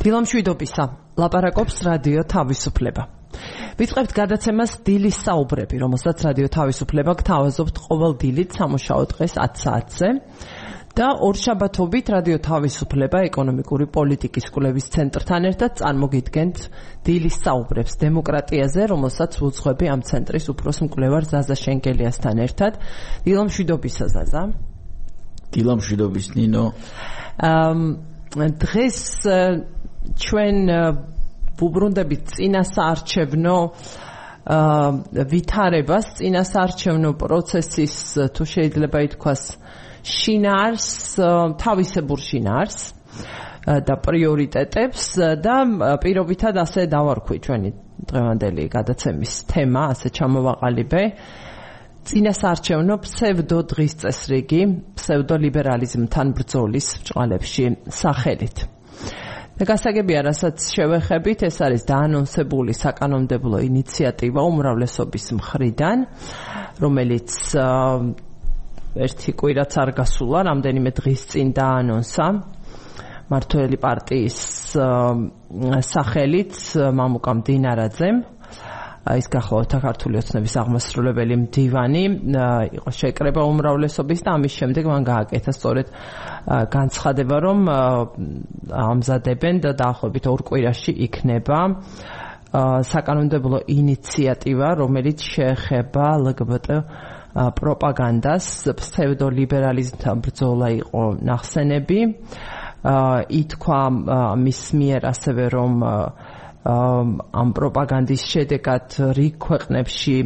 დილამშვიდობისა, ლაპარაკობს რადიო თავისუფლება. ვიწყებთ გადაცემას დილის საუბრები, რომელსაც რადიო თავისუფლება გთავაზობთ ყოველ დილით სამუშაო დღეს 10 საათზე და ორშაბათობით რადიო თავისუფლება ეკონომიკური პოლიტიკის კვლევის ცენტრთან ერთად წარმოგიდგენთ დილის საუბრებს დემოკრატიაზე, რომელსაც ვუძღვები ამ ცენტრის უფროს მკვლევარ ზაზა შენგელიასთან ერთად. დილამშვიდობისა ზაზა. დილამშვიდობის ნინო. დღეს ჩვენ ვუბრუნდებით წინასაარჩევნო ვითარებას, წინასაარჩევნო პროცესის თუ შეიძლება ითქვას შინაარს, თავისებურ შინაარს და პრიორიტეტებს და პირობითად ასე დავარქვი ჩვენი დღევანდელი გადაცემის თემა, ასე ჩამოვაყალიბე წინასაარჩევნო ფსევდო დღის წესრიგი, ფსევდოლიბერალიზმთან ბრძოლის ბრჭყალებში სახელით. და გასაგებია, რასაც შევეხებით, ეს არის დაანონსებული საკანონმდებლო ინიციატივა უმრავლესობის მხრიდან, რომელიც ერთი კვირაც არ გასულა, რამდენიმე დღის წინ დაანონსა მართველი პარტიის სახელით მამუკამ დინარაძემ. ის გახლავთ ქართული ოცნების აღმასრულებელი მდივანი, იყო შეკრება უმრავლესობის და ამის შემდეგ მან გააკეთა სწორედ განცხადება, რომ ამზადებენ და დაახლოებით 2 კვირაში იქნება საკანონმდებლო ინიციატივა, რომელიც შეეხება LGBT პროპაგანდას, ფსევდოლიბერალიზმთან ბრძოლა იყო ნახსენები. ითქვა მის მიერ ასევე, რომ ამ პროპაგანდის შედეგად რიგ ქვეყნებში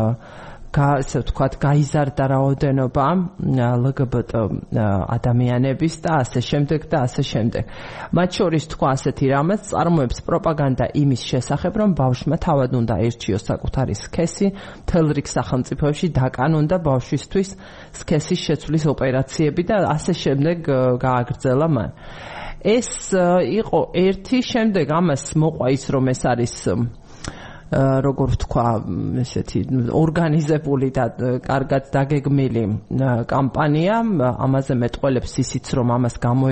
ასე ვთქვათ გაიზარდა რაოდენობა LGBT ადამიანების და ასე შემდეგ და ასე შემდეგ. მათ შორის თქვა ასეთი რამაც, წარმოებს პროპაგანდა იმის შესახებ, რომ ბავშვმა თავად უნდა ერჩიოს საკუთარი სქესი, მთელ რიგ სახელმწიფოებში დაკანონდა ბავშვისთვის სქესის შეცვლის ოპერაციები და ასე შემდეგ გააგრძელა მან. ეს იყო ერთი, შემდეგ ამას მოყვა ის, რომ ეს არის როგორ ვთქვა, ესეთი ორგანიზებული და კარგად დაგეგმილი კამპანია. ამაზე მეტყველებს ისიც, რომ ამას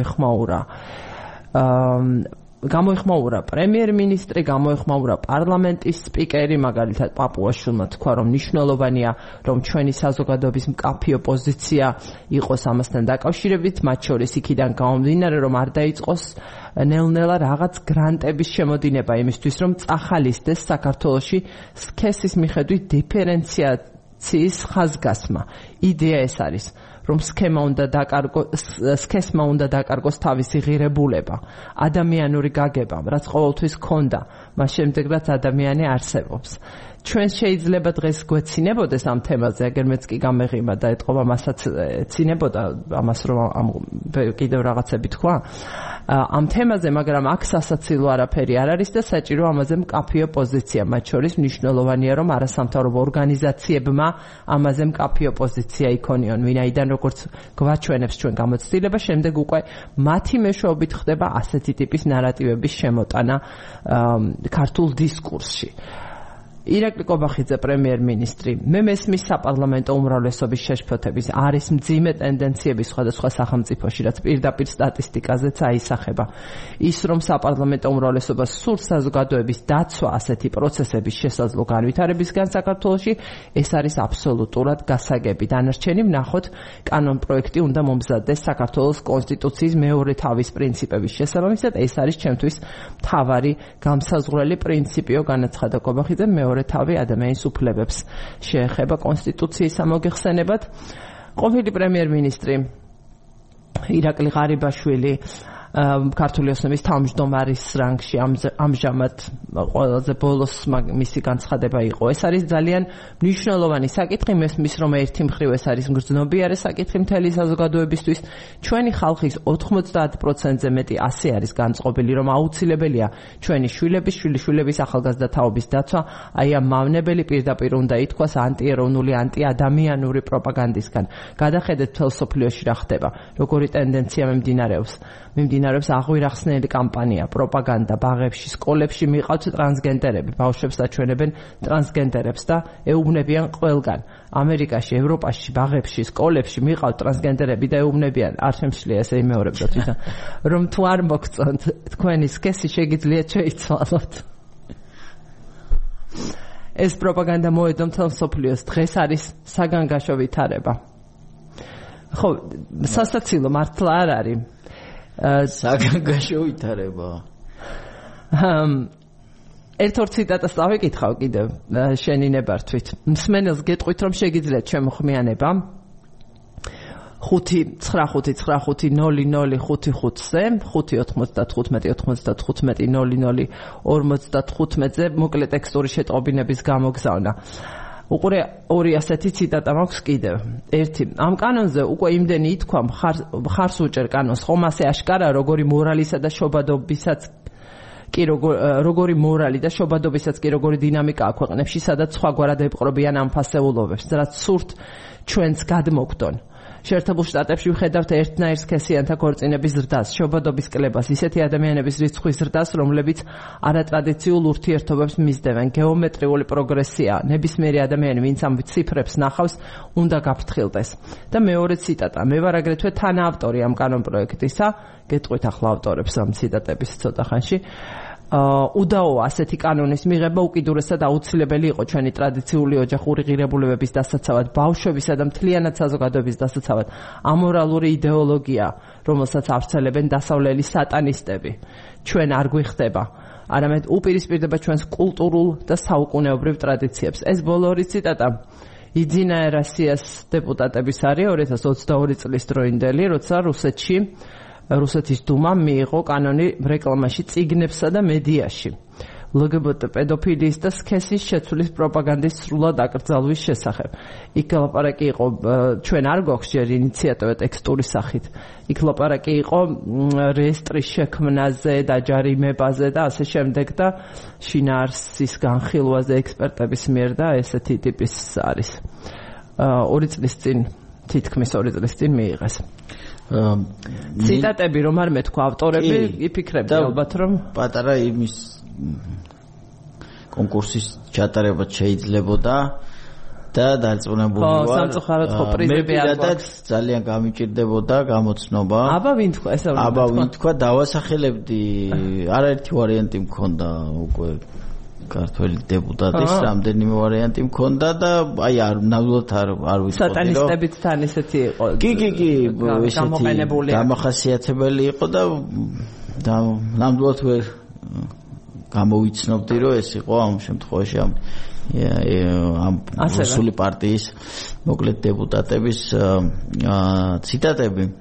გამოეხმაურა პრემიერ-მინისტრი, გამოეხმაურა პარლამენტის სპიკერი, მაგალითად პაპუაშვილმა თქვა, რომ მნიშვნელოვანია, რომ ჩვენი საზოგადოების მკაფიო ოპოზიცია იყოს ამასთან დაკავშირებით, მათ შორის იქიდან გამომდინარე, რომ არ დაიწყოს ნელ-ნელა რაღაც გრანტების შემოდინება იმისთვის, რომ წახალისდეს საქართველოში სქესის მიხედვით დიფერენციაციის ხაზგასმა. იდეა ეს არის, რომ სქესმა უნდა დაკარგოს თავისი ღირებულება, ადამიანური გაგება, რაც ყოველთვის ჰქონდა, მას შემდეგ რაც ადამიანი არსებობს. ჩვენ შეიძლება დღეს გვეცინებოდეს ამ თემაზე, აგერ მეც კი გამეღიმა და ეთყობა მასაც ეცინებოდა ამას, რომ კიდევ რაღაცები თქვა ამ თემაზე, მაგრამ აქ სასაცილო არაფერი არ არის და საჭირო ამაზე მკაფიო პოზიცია. მათ შორის მნიშვნელოვანია, რომ არასამთავრობო ორგანიზაციებმა ამაზე მკაფიო პოზიცია იქონიონ, ვინაიდან როგორც გვაჩვენებს ჩვენ გამოცდილება, შემდეგ უკვე მათი მეშვეობით ხდება ასეთი ტიპის ნარატივების შემოტანა ქართულ დისკურსში. ირაკლი კობახიძე პრემიერ-მინისტრი, მე მესმის საპარლამენტო უმრავლესობის შეშფოთების არის მძიმე ტენდენციები სხვადასხვა სახელმწიფოში, რაც პირდაპირ სტატისტიკაზეც აისახება. ის, რომ საპარლამენტო უმრავლესობას სურს საზოგადოების დაცვა ასეთი პროცესების შესაძლო განვითარებისგან საქართველოში, ეს არის აბსოლუტურად გასაგები. დანარჩენი ვნახოთ, კანონ პროექტი უნდა მომზადდეს საქართველოს კონსტიტუციის მეორე თავის პრინციპების შესაბამისად, ეს არის ჩემთვის მთავარი გამსაზღვრელი პრინციპიო, განაცხადა კობახიძე. მეორე თავი ადამიანის უფლებებს შეეხება კონსტიტუციის ამოგეხსენებად. ყოფილი პრემიერ-მინისტრი ირაკლი ღარიბაშვილი ქართული ოცნების თავმჯდომარის რანგში ამჟამად ყველაზე ბოლოს მისი განცხადება იყო. ეს არის ძალიან მნიშვნელოვანი საკითხი, მესმის, რომ ერთი მხრივ ეს არის მგრძნობიარე საკითხი მთელი საზოგადოებისთვის. ჩვენი ხალხის 90%-ზე მეტი ასე არის განწყობილი, რომ აუცილებელია ჩვენი შვილების, შვილიშვილების ახალგაზრდა თაობის დაცვა, აი ამ მავნებელი პირდაპირ უნდა ითქვას ანტიეროვნული, ანტიადამიანური პროპაგანდისგან. გადახედეთ მთელ სოფლიოში რა ხდება, როგორი ტენდენცია მიმდინარეობს მიმდინარეობს აღვირახსნელი კამპანია, პროპაგანდა ბაღებში, სკოლებში მიყავთ ტრანსგენდერები, ბავშვებს აჩვენებენ ტრანსგენდერებს და ეუბნებიან ყველგან. ამერიკაში, ევროპაში, ბაღებში, სკოლებში მიყავთ ტრანსგენდერები და ეუბნებიან, არ შემშლია ესე იმეორებდოთ თვითონ, რომ თუ არ მოგწონთ თქვენი სქესი შეგიძლიათ შეიცვალოთ. ეს პროპაგანდა მოედო მთელ მსოფლიოს, დღეს არის საგანგაშო ვითარება. ხო, სასაცილო მართლა არ არის. საგანგაშო ვითარება. ერთ-ორ ციტატას დავიკითხავ კიდევ შენი ნებართვით. მსმენელს გეტყვით, რომ შეგიძლიათ შემოხმიანება 595500555-ზე 595-95-00-55-ზე მოკლე ტექსტური შეტყობინების გამოგზავნა. უყურე ორი ასეთი ციტატა მაქვს კიდევ. ერთი, ამ კანონზე უკვე იმდენი ითქვა, მხარს უჭერ კანონს, ხომ ასე აშკარა, როგორი მორალისა და შობადობისაც კი როგორი დინამიკაა ქვეყნებში, სადაც სხვაგვარად ეპყრობიან ამ ფასეულობებს, რაც სურთ ჩვენც გადმოგდონ. შეერთებულ შტატებში ვხედავთ ერთნაირ სქესიანთა ქორწინების ზრდას, შობადობის კლებას, ისეთი ადამიანების რიცხვის ზრდას, რომლებიც არატრადიციულ ურთიერთობებს მისდევენ. გეომეტრიული პროგრესია, ნებისმიერი ადამიანი, ვინც ამ ციფრებს ნახავს, უნდა გაფრთხილდეს. და მეორე ციტატა, მე ვარ აგრეთვე თანაავტორი ამ კანონპროექტისა, გეტყვით ახლა ავტორებს ამ ციტატების ცოტა ხანში. უდაოა ასეთი კანონის მიღება უკიდურესად აუცილებელი იყო ჩვენი ტრადიციული ოჯახური ღირებულებების დასაცავად, ბავშვებისა და მთლიანად საზოგადოების დასაცავად. ამორალური იდეოლოგია, რომელსაც ავრცელებენ დასავლელი სატანისტები, ჩვენ არ გვიხდება, არამედ უპირისპირდება ჩვენს კულტურულ და საუკუნეობრივ ტრადიციებს. ეს ბოლო ორი ციტატა იძინა ერასიას დეპუტატების არის 2022 წლის დროინდელი, როცა რუსეთის დუმამ მიიღო კანონი რეკლამაში, წიგნებსა და მედიაში. LGBT პედოფილიის და სქესის შეცვლის პროპაგანდის სრულად აკრძალვის შესახებ. იქ ლაპარაკი იყო, ჩვენ არ გვაქვს ჯერ ინიციატივა ტექსტური სახით. იქ ლაპარაკი იყო რეესტრის შექმნაზე და ჯარიმებაზე და ასე შემდეგ და შინაარსის განხილვაზე ექსპერტების მიერ და ესეთი ტიპის არის. 2 წლის წინ, თითქმის 2 წლის წინ მიიღეს. ციტატები რომ არ მეთქვა ავტორები, იფიქრებდი ალბათ რომ პატარა იმის კონკურსის ჩატარება შეიძლებოდა და დარწმუნებული ვარ. სამწუხაროდ ხო პრიზები არ გვაქვს. ძალიან გამიჭირდებოდა გამოცნობა. აბა ვინ თქვა ესა? აბა ვინ თქვა, დავასახელებდი, არაერთი ვარიანტი მქონდა უკვე ქართველი დეპუტატის, რამდენიმე ვარიანტი მქონდა და აი ნამდვილად არ ვიცოდი. სატანისტებიც თან ესეთი იყო. კი, ესეთი დამახასიათებელი იყო და ნამდვილად ვერ გამოვიცნობდი, რომ ეს იყო ამ შემთხვევაში ამ რუსული პარტიის მოკლედ დეპუტატების ციტატები.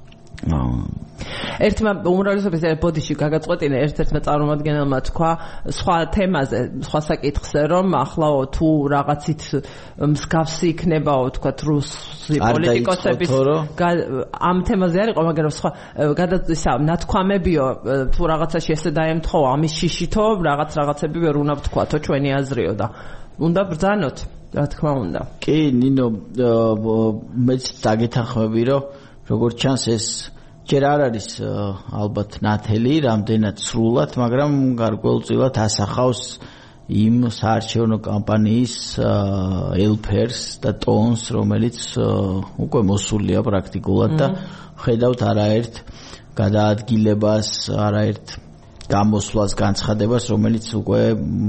ერთმა უმრავლესობის ბოდიში გაგაწყვეტინა ერთ-ერთმა წარმომადგენელმა თქვა სხვა თემაზე, სხვა საკითხზე, რომ ახლა თუ რაღაცით მსგავსი იქნებაო, თქვა რუსი პოლიტიკოსების ამ თემაზე არ იყო, მაგრამ სხვა ნათქვამებიო, თუ რაღაცაში ესე დაემთხოვა, ამის შიშითო რაღაცები ვერ უნდა ვთქვათო, ჩვენი აზრიო და უნდა ბრძანოთ, რა თქმა უნდა. კი, ნინო, მეც დაგეთანხმები, რომ როგორც ჩანს ეს ჯერ არ არის ალბათ ნათელი, რამდენად სრულად, მაგრამ გარკვეულწილად ასახავს იმ საარჩევნო კამპანიის ელფერს და ტონს, რომელიც უკვე მოსულია პრაქტიკულად და ხედავთ არაერთ გადაადგილებას, არაერთ გამოსვლას, განცხადებას, რომელიც უკვე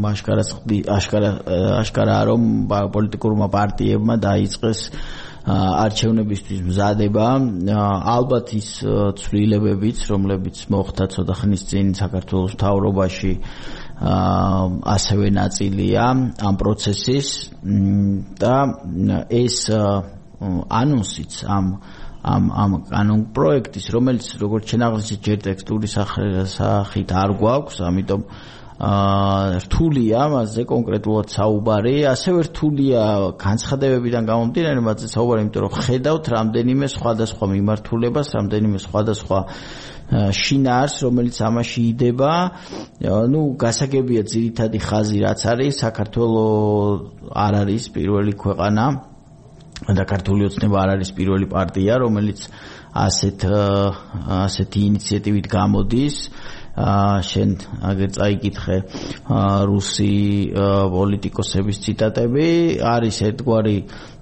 აშკარაა, რომ პოლიტიკურმა პარტიებმა დაიწყეს არჩევნებისთვის მზადება. ალბათ ის ცვლილებებიც, რომლებიც მოხდა ცოტა ხნის წინ საქართველოს მთავრობაში, ასევე ნაწილია ამ პროცესის და ეს ანონსიც ამ კანონ პროექტის, რომელიც როგორც შენაღმისით ჯერ ტექსტური სახით არ გვაქვს, ამიტომ რთულია მასზე კონკრეტულად საუბარი, ასევე რთულია განცხადებებიდან გამომდინარე მასზე საუბარი, იმიტომ რომ ხედავთ რამდენიმე სხვადასხვა მიმართულებას, რამდენიმე სხვადასხვა შინაარს, რომელიც ამაში იდება. გასაგებია ძირითადი ხაზი რაც არის, საქართველო არ არის პირველი ქვეყანა და ქართული ოცნება არ არის პირველი პარტია, რომელიც ასეთი ინიციატივით გამოდის. შენ აგერ წაიკითხე რუსი პოლიტიკოსების ციტატები, არის ერთგვარი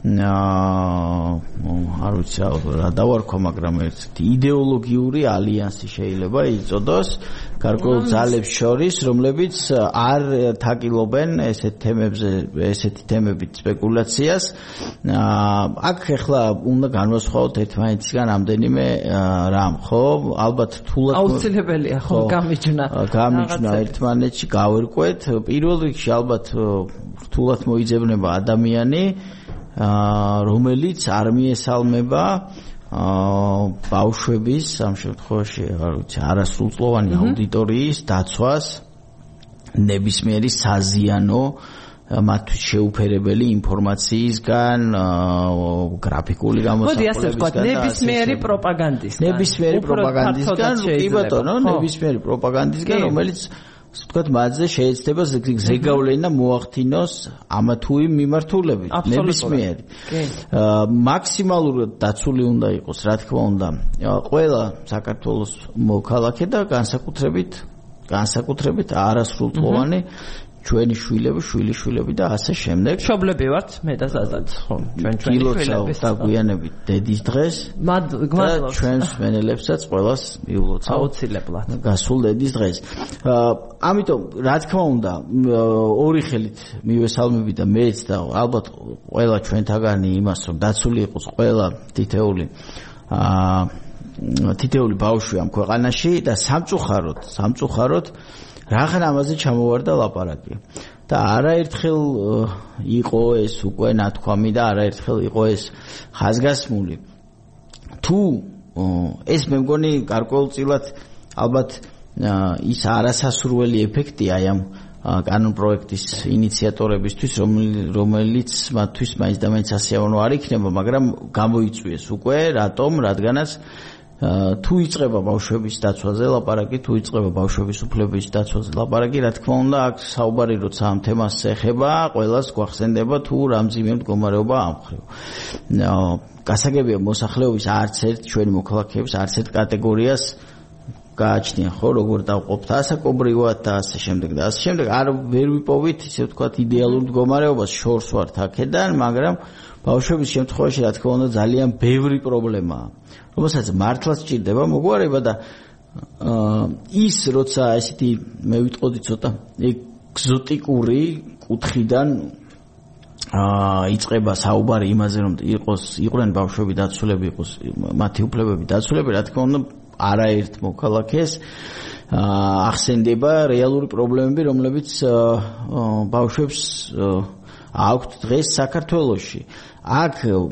არ ვიცი რა დავარქვა, მაგრამ ერთი იდეოლოგიური ალიანსი შეიძლება იწოდოს გარკვეულ ძალებს შორის, რომლებიც არ თაკილობენ ესეთი თემებით სპეკულაციას. აქ ახლა უნდა განვასხვაოთ ერთმანეთისგან რამდენიმე რამ, ხო? ალბათ რთულად აუცილებელია, ხო, გამიჯნა ერთმანეთში გავერკვეთ. პირველ რიგში ალბათ რთულად მოიძებნება ადამიანი, რომელიც არ მიესალმება ბავშვების, ამ შემთხვევაში არასრულწლოვანი აუდიტორიის დაცვას ნებისმიერი საზიანო მათთვის შეუფერებელი ინფორმაციისგან, გრაფიკული გამოსახულებისგან, ნებისმიერი პროპაგანდისგან, კი ბატონო, ნებისმიერი პროპაგანდისგან, რომელიც ვთქვათ, მათზე შეიძლება ზეგავლენა მოახდინოს ამა თუ იმ მიმართულებით, ნებისმიერი. მაქსიმალურად დაცული უნდა იყოს, რა თქმა უნდა, ყველა საქართველოს მოქალაქე და განსაკუთრებით არასრულწლოვანი ჩვენი შვილები, შვილიშვილები და ასე შემდეგ. მშობლები ვართ, მე და ზაზად, ხო, ჩვენი შვილები დაგვიანებით დედის დღეს. მადლობა. ჩვენს მენელებსაც ყველას მიულოცავ. აუცილებლად. გასულ დედის დღეს. ამიტომ, რა თქმა უნდა, ორი ხელით მივესალმები და მეც და ალბათ ყველა ჩვენთაგანი იმას, რომ დაცული იყოს ყველა თითეული ბავშვი ამ ქვეყანაში და სამწუხაროდ რახან ამაზე ჩამოვარდა ლაპარაკი და არაერთხელ იყო ეს უკვე ნათქვამი და არაერთხელ იყო ეს ხაზგასმული. თუ ეს მე მგონი გარკვეულწილად ალბათ ის არასასურველი ეფექტია ამ კანონპროექტის ინიციატორებისთვის, რომელიც მათთვის მაინც და მაინც ასიავანო არ იქნება, მაგრამ გამოიწვიეს უკვე, რატომ? რადგანაც თუ იწყება ბავშვების დაცვაზე ლაპარაკი, თუ იწყება ბავშვების უფლებების დაცვაზე ლაპარაკი, რა თქმა უნდა, აქ საუბარი როცა ამ თემას ეხება, ყველას გვახსენდება თუ რამძიმე მდგომარეობა ამ მხრივ. გასაგებია მოსახლეობის არც ერთ ჩვენი მოქალაქეების არც ერთ კატეგორიას გააჩნია, ხო, როგორ დავყოფთ ასაკობრივად და ასე შემდეგ და ასე შემდეგ. არ ვერ ვიპოვით, ისე ვთქვათ, იდეალურ მდგომარეობას, შორს ვართ აქედან, მაგრამ ბავშვების შემთხვევაში, რა თქმა უნდა, ძალიან ბევრი პრობლემაა, რომელსაც მართლაც სჭირდება მოგვარება და ის როცა ესეთი მე ვიტყოდი ცოტა ეგზოტიკური კუთხიდან იწყება საუბარი იმაზე, რომ იყვნენ ბავშვები დაცულები, იყოს მათი უფლებები დაცულები, რა თქმა უნდა, არაერთ მოქალაქეს ახსენდება რეალური პრობლემები, რომლებიც ბავშვებს აქვთ დღეს საქართველოში. აქ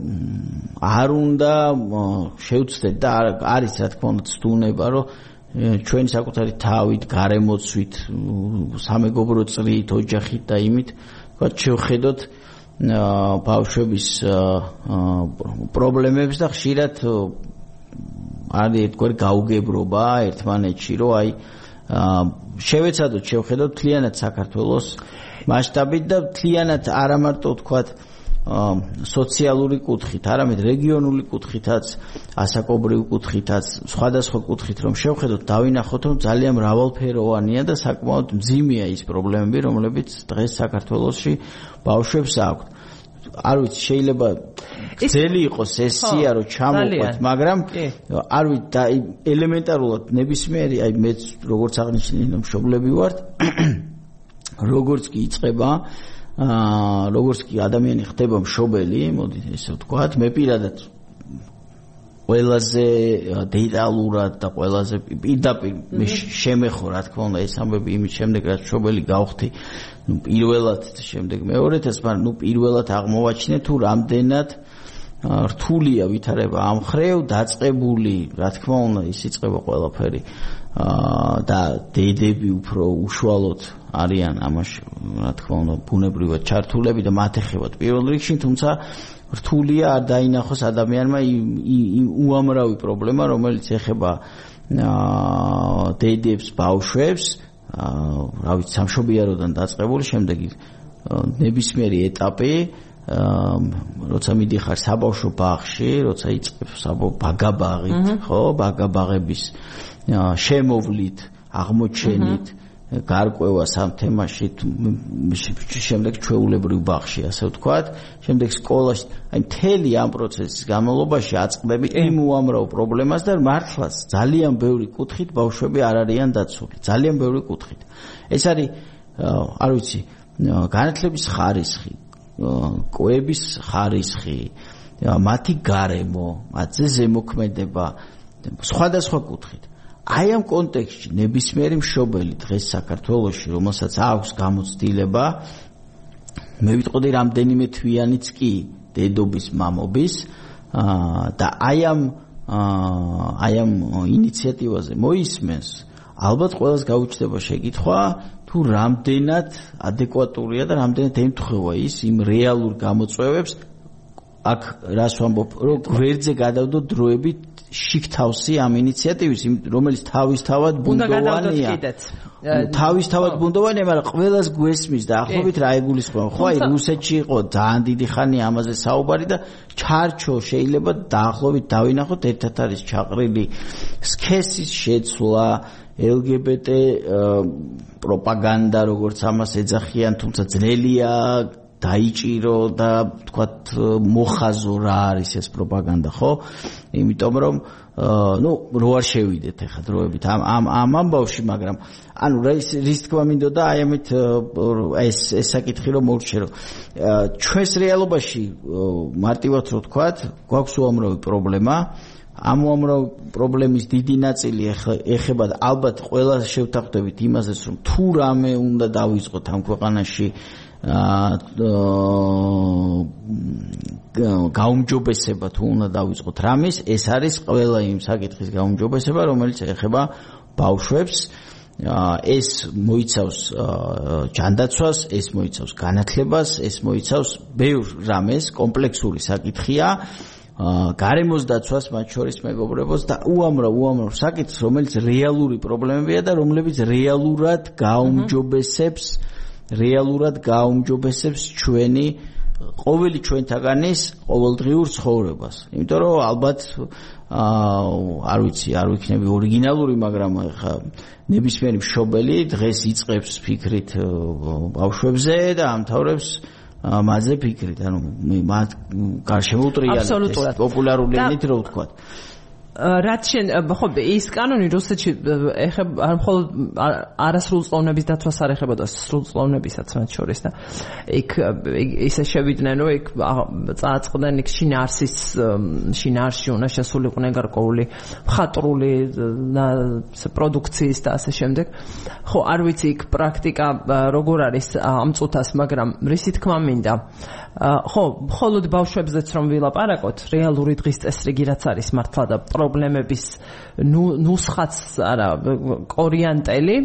არ უნდა შევცდეთ და არის რა თქმა უნდა ცდუნება, რომ ჩვენი საკუთარი თავით, გარემოცვით, სამეგობრო წრით, ოჯახით და იმით შევხედოთ ბავშვების პრობლემებს და ხშირად არის ერთგვარი გაუგებრობა ერთმანეთში, რომ აი შევეცადოთ შევხედოთ მთლიანად საქართველოს მასშტაბით და მთლიანად არა მარტო ვთქვათ სოციალური კუთხით, არამედ რეგიონული კუთხითაც, ასაკობრივი კუთხითაც, სხვადასხვა კუთხით რომ შევხედოთ, დავინახოთ, რომ ძალიან მრავალფეროვანია და საკმაოდ მძიმეა ის პრობლემები, რომლებიც დღეს საქართველოში ბავშვებს აქვთ. არ ვიცი, შეიძლება ძელი იყოს ეს სია, რომ ჩამოვყვეთ, მაგრამ არ ვიცი და ელემენტარულად ნებისმიერი, აი მეც როგორც აღნიშნე, მშობლები ვართ, როგორც კი იწყება როგორც კი ადამიანი ხდება მშობელი, მოდი ესე ვთქვათ, მე პირადად ყველაზე დეტალურად და ყველაზე პირდაპირ მე შემეხო, რა თქმა უნდა, ეს ამბები იმის შემდეგ, რაც მშობელი გავხდი, პირველად შემდეგ მეორეთაც, მაგრამ პირველად აღმოვაჩინე თუ რამდენად რთულია ვითარება ამ ხრევ, დაწყებული, რა თქმა უნდა, ის იწყება ყველაფერი და დედები უფრო უშუალოდ არიან ამაში, რა თქმა უნდა, ბუნებრივად ჩართულები და მათ ეხებათ პირველ რიგში, თუმცა რთულია არ დაინახოს ადამიანმა უამრავი პრობლემა, რომელიც ეხება დედებს, ბავშვებს, რა ვიცი, სამშობიაროდან დაწყებული, შემდეგ ნებისმიერი ეტაპი როცა მიდიხარ საბავშვო ბაღში, როცა იწყებს ბაგაბაღით, ხო, ბაგაბაღების შემოვლით, აღმოჩენით, გარკვევა სამ თემაში, შემდეგ ჩვეულებრივ ბაღში, ასე ვთქვათ, შემდეგ სკოლაში, აი მთელი ამ პროცესის განმავლობაში აწყდები იმ უამრავ პრობლემას და მართლაც ძალიან ბევრი კუთხით ბავშვები არ არიან დაცული, ძალიან ბევრი კუთხით. ეს არის, არ ვიცი, განათლების ხარისხი, კვების ხარისხი, მათი გარემო, მათზე ზემოქმედება, სხვადასხვა კუთხით. აი ამ კონტექსტში ნებისმიერი მშობელი დღეს საქართველოში, რომელსაც აქვს გამოცდილება, მე ვიტყოდი რამდენიმე თვიანიც კი დედობის, მამობის და აი ამ ინიციატივაზე მოისმენს, ალბათ ყველას გაუჩნდება შეკითხვა, თუ რამდენად ადეკვატურია და რამდენად ემთხვევა ის იმ რეალურ გამოწვევებს, აქ რას ვამბობ, რომ გვერდზე გადავდო დროებით შიგთავსი ამ ინიციატივის, რომელიც თავისთავად ბუნდოვანია. თავისთავად ბუნდოვანია, მაგრამ ყველას გვესმის და ახლობით რა ეგულისხმება. ხო, აი რუსეთში იყო ძალიან დიდი ხანი ამაზე საუბარი და ჩარჩო შეიძლება დაახლოებით დავინახოთ, ერთად არის ჩაყრილი სქესის შეცვლა, LGBT პროპაგანდა, როგორც ამას ეძახიან, თუმცა ძნელია დაიჭირო და თქვათ მოხაზო რა არის ეს პროპაგანდა, ხო? იმიტომ რომ რო არ შევიდეთ ახლა დროებით ამ ამბავში, მაგრამ ანუ რის თქმა მინდოდა აი ამით ეს საკითხი რომ მოვrჩე, რომ ჩვენს რეალობაში მარტივად რო თქვათ, გვაქვს უამრავი პრობლემა. ამ უამრავ პრობლემის დიდი ნაწილი ეხება ალბათ ყველა შევთანხმდებით იმაზეც, რომ თუ რამე უნდა დავიწყოთ ამ ქვეყანაში გაუმჯობესება, თუ უნდა დავიწყოთ რამის, ეს არის ყველა იმ საკითხის გაუმჯობესება, რომელიც ეხება ბავშვებს. ეს მოიცავს ჯანდაცვას, ეს მოიცავს განათლებას, ეს მოიცავს ბევრ რამეს, კომპლექსური საკითხია. გარემოს დაცვას, მათ შორის მეგობრებოს და უამრავ საკითხს, რომელიც რეალური პრობლემებია და რომლებიც რეალურად გაუმჯობესებს ჩვენი ყოველი ჩვენთაგანის ყოველდღიურ ცხოვრებას. იმიტომ რომ ალბათ არ ვიცი, არ ვიქნები ორიგინალური, მაგრამ ხა ნებისმიერი მშობელი დღეს იწყებს ფიქრით ბავშვებზე და ამთავრებს მასზე ფიქრით, ანუ მათ გარშემო უტრიალებს პოპულარული ენით რო ვთქვათ. რაც შენ ხო ის კანონი რუსეთში ეხება მხოლოდ არასრულწლოვნების დათვას არ ეხებოდა, სრულწლოვნებისაც მათ შორის და იქ ისე შევიდნენ, რომ იქ წააწყდნენ იქ შინაარსში უნდა შესულიყვნენ გარკვეული მხატვრული პროდუქციის და ასე შემდეგ. ხო, არ ვიცი იქ პრაქტიკა როგორ არის ამ წუთას, მაგრამ რისი თქმა მინდა. ხო, მხოლოდ ბავშვებზეც რომ ვილაპარაკოთ, რეალური დღის წესრიგი რაც არის მართლა და პრობლემების ნუსხაც არა კორიანტელი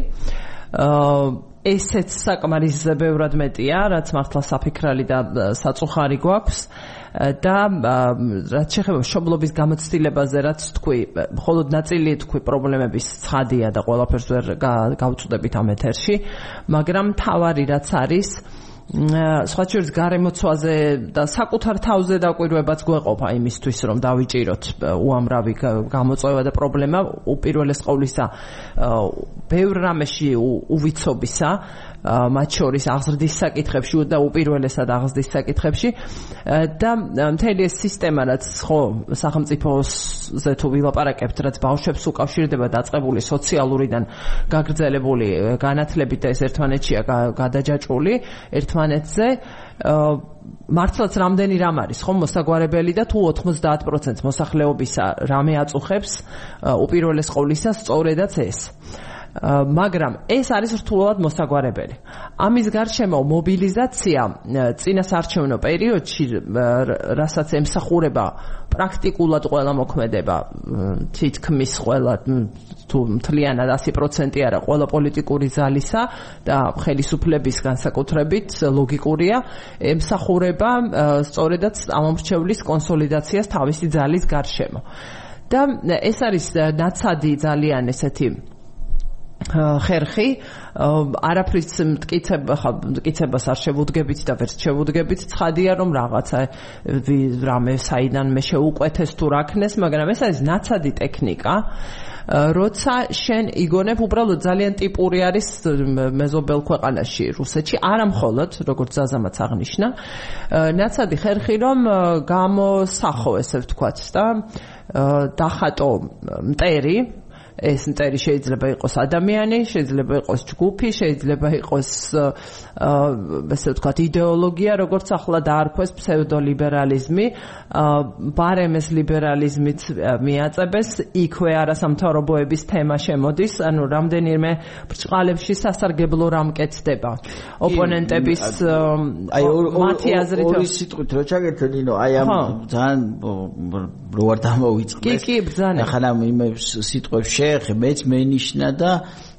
ესეც საკმარისზე ბევრად მეტია, რაც მართლა საფიქრალი და საწუხარი გვაქვს და რაც შეეხება მშობლობის გამოცდილებაზე, რაც თქვი, მხოლოდ ნაწილი თქვი პრობლემების ცხადია და ყველაფერს ვერ გავწუდებით ამ ეთერში, მაგრამ მთავარი რაც არის სხვა შორის გარემოცვაზე და საკუთარ თავზე დაკვირვებაც გვეყოფა იმისთვის, რომ დავიჭიროთ უამრავი გამოწვევა და პრობლემა, უპირველეს ყოვლისა ბევრ რამეში უვიცობისა, მათ შორის აღზრდის საკითხებში და უპირველესად აღზრდის საკითხებში და მთელი ეს სისტემა, რაც ხო სახელმწიფოზე თუ ვილაპარაკებთ, რაც ბავშვებს უკავშირდება დაწყებული სოციალურიდან გაგრძელებული განათლებით და ეს ერთმანეთშია გადაჯაჭვული ერთმანეთზე, მართლაც რამდენი რამ არის ხო მოსაგვარებელი და თუ 90% მოსახლეობისა რამე აწუხებს, უპირველეს ყოვლისა სწორედაც ეს. მაგრამ ეს არის რთულად მოსაგვარებელი. ამის გარშემო მობილიზაცია წინასარჩევნო პერიოდში, რასაც ემსახურება პრაქტიკულად ყველა მოქმედება, თითქმის ყველა თუ მთლიანად 100% არა, ყველა პოლიტიკური ზალისა და ხელისუფლების განსაკუთრებით ლოგიკურია, ემსახურება სწორედაც ამომრჩევლის კონსოლიდაციას თავისი ძალის გარშემო. და ეს არის ნაცადი ძალიან ესეთი ხერხი არაფრის მტკიცებას არ შევუდგებით და ვერც შევუდგებით ცხადია რომ რაღაცა რამე საიდან მე შეუკვეთეს თუ რაქნეს მაგრამ ეს არის ნაცადი ტექნიკა როცა შენ იგონებ უბრალოდ ძალიან ტიპური არის მეზობელ ქვეყანაში რუსეთში არა მხოლოდ როგორც ზაზამაც აღნიშნა ნაცადი ხერხი რომ გამოსახო ესე ვთქვათ და დახატო მტერი ეს მტერი შეიძლება იყოს ადამიანი, შეიძლება იყოს ჯგუფი, შეიძლება იყოს ესე ვთქვათ იდეოლოგია, როგორც ახლა დაარქვეს ფსევდოლიბერალიზმი, ბარემ ეს ლიბერალიზმიც მიაწებეს, იქვე არასამთავრობოების თემა შემოდის, ანუ რამდენიმე ბრჭყალებში სასარგებლო რამ კეთდება. ოპონენტების მათი აზრით ორი სიტყვით რო ჩაგერთო ნინო, აი ამ ძალიან რო არ დამოვიწყდეს. კი, ბრძანე. ახლა იმ სიტყვებში მეც მენიშნა და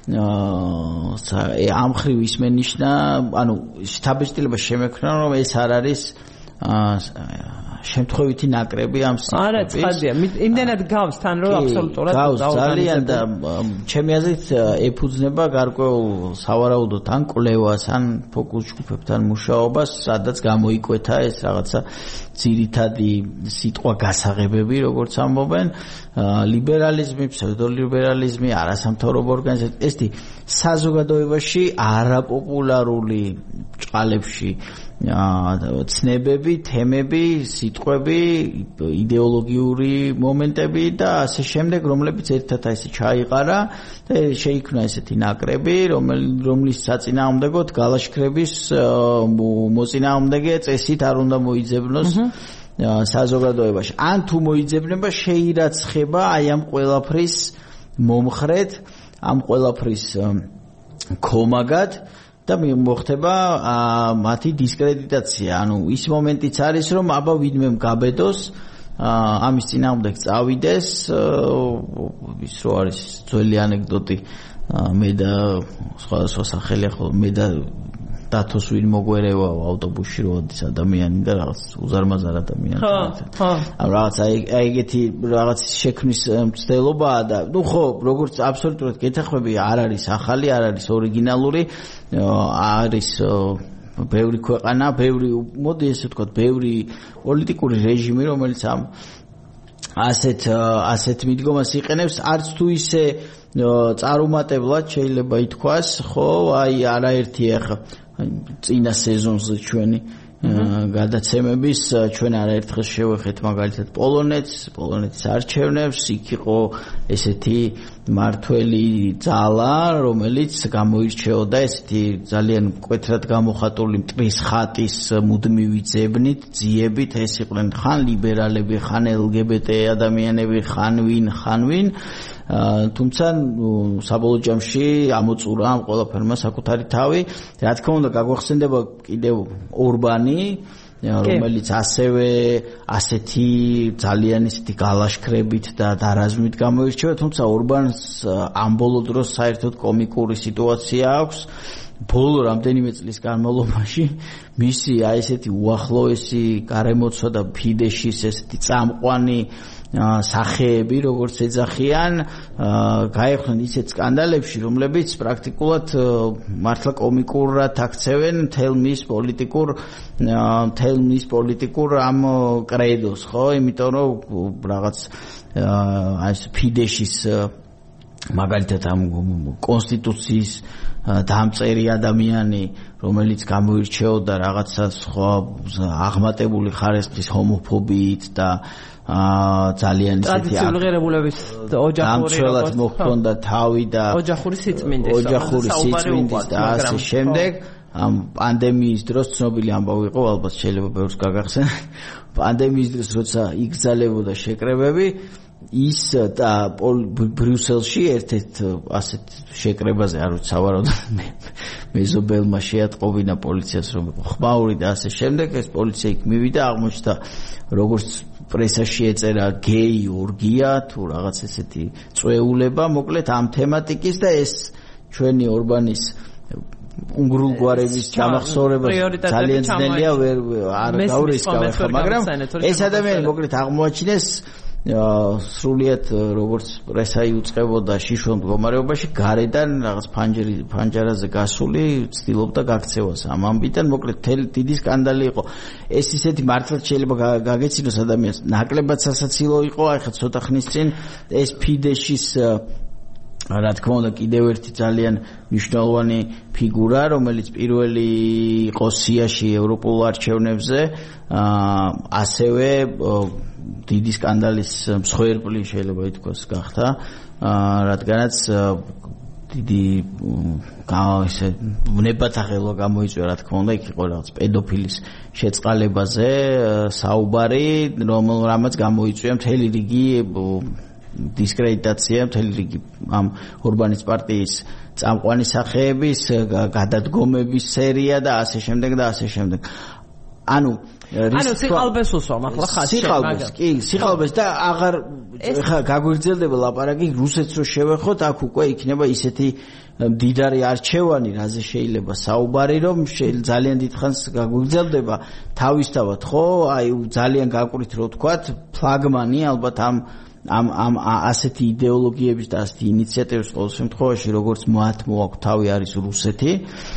ამ ხრივ ის მენიშნა, ანუ შთაბეჭდილება შემექნა რომ ეს არ არის შემთხვევითი ნაკრები ამ სიტყვების. არა, ცხადია. იმდენად გავს თან რომ აბსოლუტურად ძალიან და ჩემი აზრით ეფუძნება გარკვეულ სავარაუდოდ ან კვლევას, ან ფოკუს ჯგუფებთან მუშაობას, სადაც გამოიკვეთა ეს რაღაცა ძირითადი სიტყვა გასაღებები, როგორც ამბობენ, ლიბერალიზმი, ფსევდოლიბერალიზმი, არასამთავრობო ორგანიზაციები, ესეთი საზოგადოებაში არაპოპულარული ბრჭყალებში ცნებები, თემები, სიტყვები, იდეოლოგიური მომენტები და ასე შემდეგ, რომლებიც ერთად ესე ჩაიყარა და შეიქმნა ესეთი ნაკრები, რომლის საწინააღმდეგოდ გალაშქრების მოწინააღმდეგე წესით არ უნდა მოიძებნოს საზოგადოებაში. ან თუ მოიძებნება, შეირაცხება აი ამ ყველაფრის მომხრედ, ამ ყველაფრის ქომაგად და მოხდება მათი დისკრედიტაცია. ანუ ის მომენტიც არის, რომ აბა ვინმე გაბედოს, ამის წინააღმდეგ წავიდეს, ის რო არის ძველი ანეკდოტი, მე და სხვადასხვა სახელი ახლა მე და დათოს ვინ მოგვერევა ავტობუსში რო ადის ადამიანი და რაღაც უზარმაზარ ადამიანი. ხო. ანუ რაღაც აი ეგეთი რაღაც შექმნის მცდელობაა და ნუ ხო, როგორც აბსოლუტურად გეთახვები, არ არის ახალი, არ არის ორიგინალური, არის ბევრი ქვეყანა, ბევრი, მოდი ესე ვთქვათ, ბევრი პოლიტიკური რეჟიმი, რომელიც ამ ასეთ მიდგომას იყენებს, არც თუ ისე წარუმატებლად შეიძლება ითქვას, ხო, აი არაერთი ახლა წინა სეზონზე ჩვენი გადაცემების ჩვენ არაერთხელ შევეხეთ მაგალითად პოლონეთის არჩევნებს, იქ იყო ესეთი მართველი ძალა, რომელიც გამოირჩეოდა ესეთი ძალიან მკვეთრად გამოხატული მტრის ხატის მუდმივი ძებნით, ძიებით, ეს იყვნენ ხან ლიბერალები, ხან LGBT ადამიანები, ხან ვინ თუმცა საბოლოო ჯამში ამოწურა ამ ყველაფერმა საკუთარი თავი. რა თქმა უნდა, გაგვახსენდება კიდევ ორბანი, რომელიც ასევე ასეთი ძალიან ისეთი გალაშქრებით და დარაზმით გამოირჩევა, თუმცა ორბანს ამ ბოლო დროს საერთოდ კომიკური სიტუაცია აქვს. ბოლო რამდენიმე წლის განმავლობაში მისი აი ესეთი უახლოესი გარემოცვა და ფიდეშის ესეთი წამყვანი სახეები, როგორც ეძახიან, გაიხსნენ ისეთ სკანდალებში, რომლებიც პრაქტიკულად მართლა კომიკურად აქცევენ მთელ მის პოლიტიკურ ამ კრედოს, ხო? იმიტომ რომ რაღაც აი ფიდეშის მაგალითად ამ კონსტიტუციის დამწერი ადამიანი, რომელიც გამოირჩეოდა რაღაცა სხვა აღმატებული ხარისხის ჰომოფობიით და ძალიან ისეთი ტრადიციული ღირებულების ოჯახურად მოხონდა თავი და ოჯახური სიწმინდის და ასე შემდეგ. ამ პანდემიის დროს ცნობილი ამბავი იყო, ალბათ შეიძლება ბევრს გაგახსენოთ. პანდემიის დროს როცა იგზალებოდა შეკრებები, ის და ბრიუსელში ერთ-ერთ ასეთ შეკრებაზე, არ ვიცი, სავარაუდოდ მეზობელმა შეატყობინა პოლიციას, რომ იყო ხმაური და ასე შემდეგ, ეს პოლიცია იქ მივიდა, აღმოჩნდა როგორც პრესაში ეწერა გეი ორგია თუ რაღაც ესეთი წვეულება, მოკლედ ამ თემატიკის და ეს ჩვენი ორბანის უნგრულგვარების ჩამახსოვრება ძალიან ძნელია, არ გავრისკავ ახლა, მაგრამ ეს ადამიანი მოკლედ აღმოაჩინეს სრულიად როგორც პრესა იუწყებოდა შიშველ მდგომარეობაში გარედან რაღაც ფანჯარაზე გასული ცდილობდა გაქცევას ამ ამბიდან მოკლედ მთელი დიდი სკანდალი იყო ეს ისეთი მართლაც შეიძლება გაგეცინოს ადამიანს ნაკლებად სასაცილო იყო აი ხა ცოტა ხნის წინ ეს ფიდეშის რა თქმა უნდა კიდევ ერთი ძალიან მნიშვნელოვანი ფიგურა რომელიც პირველი იყო სიაში ევროპულ არჩევნებზე ასევე დიდი სკანდალის მსხვერპლი შეიძლება ითქვას გახდა რადგანაც დიდი ესე ნებათაღელვა გამოიწვია რა თქმა უნდა იქ იყო რაღაც პედოფილის შეწყალებაზე საუბარი რამაც გამოიწვია მთელი რიგი დისკრედიტაცია მთელი რიგი ამ ორბანის პარტიის წამყვანი სახეების გადადგომების სერია და ასე შემდეგ და ასე შემდეგ ანუ სიხალბეს უსვამ ახლა ხაზში სიხალბეს და აღარ ხა გაგვირძელდება ლაპარაკი რუსეთს რო შევეხოთ აქ უკვე იქნება ისეთი მდიდარი არჩევანი რაზე შეიძლება საუბარი რომ ძალიან დიდხანს გაგვირძელდება თავისთავად ხო აი ძალიან გაკვირით რო თქვათ ფლაგმანი ალბათ ამ ასეთი იდეოლოგიების და ასეთი ინიციატივების ყოველ შემთხვევაში როგორც მათ მოაქვს თავი არის რუსეთი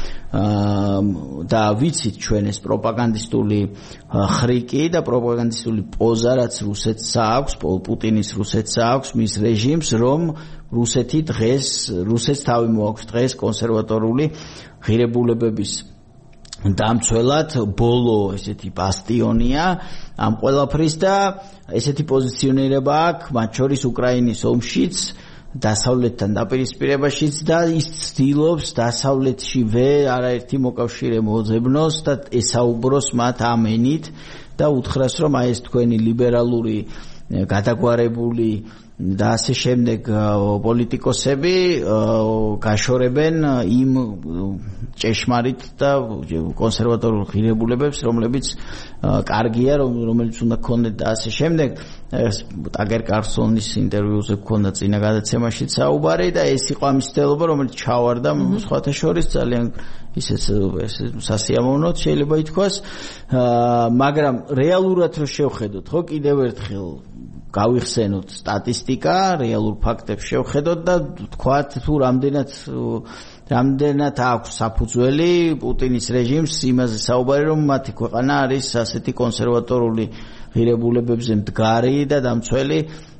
და ვიცით ჩვენ ეს პროპაგანდისტული ხრიკი და პროპაგანდისტული პოზა რაც რუსეთს აქვს პუტინის რუსეთს აქვს მის რეჟიმს რომ რუსეთს თავი მოაქვს დღეს კონსერვატორული ღირებულებების დამცველად ბოლო ესეთი ბასტიონია ამ ყველაფრის და ესეთი პოზიციონირება აქვს მათ შორის უკრაინის ომშიც დასავლეთთან დაპირისპირებაშიც და ის ცდილობს დასავლეთში არაერთი მოკავშირე მოძებნოს და ესაუბროს მათ ამ ენით და უთხრას რომ აი ეს თქვენი ლიბერალური გადაგვარებული და ასე შემდეგ პოლიტიკოსები გაშორებენ იმ ჭეშმარიტ და კონსერვატორულ ღირებულებებს რომლებიც კარგია რომელიც უნდა გქონდეთ და ასე შემდეგ ტაგერ კარლსონის ინტერვიუზე გქონდა წინა გადაცემაში საუბარი და ეს იყო ამ მცდელობა რომელიც ჩავარდა სხვათა შორის ძალიან ისე სასიამოვნოდ შეიძლება ითქვას მაგრამ რეალურად რო შევხედოთ ხო კიდევ ერთხელ გავიხსენოთ სტატისტიკა, რეალურ ფაქტებს შევხედოთ და თქვათ თუ რამდენად აქვს საფუძველი პუტინის რეჟიმს იმაზე საუბარი რომ მათი ქვეყანა არის ასეთი კონსერვატორული ღირებულებებზე მდგარი და დამცველი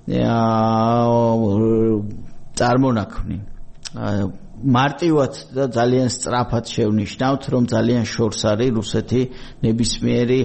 წარმონაქმნი. მარტივად და ძალიან სწრაფად შევნიშნავთ რომ ძალიან შორს არის რუსეთი ნებისმიერი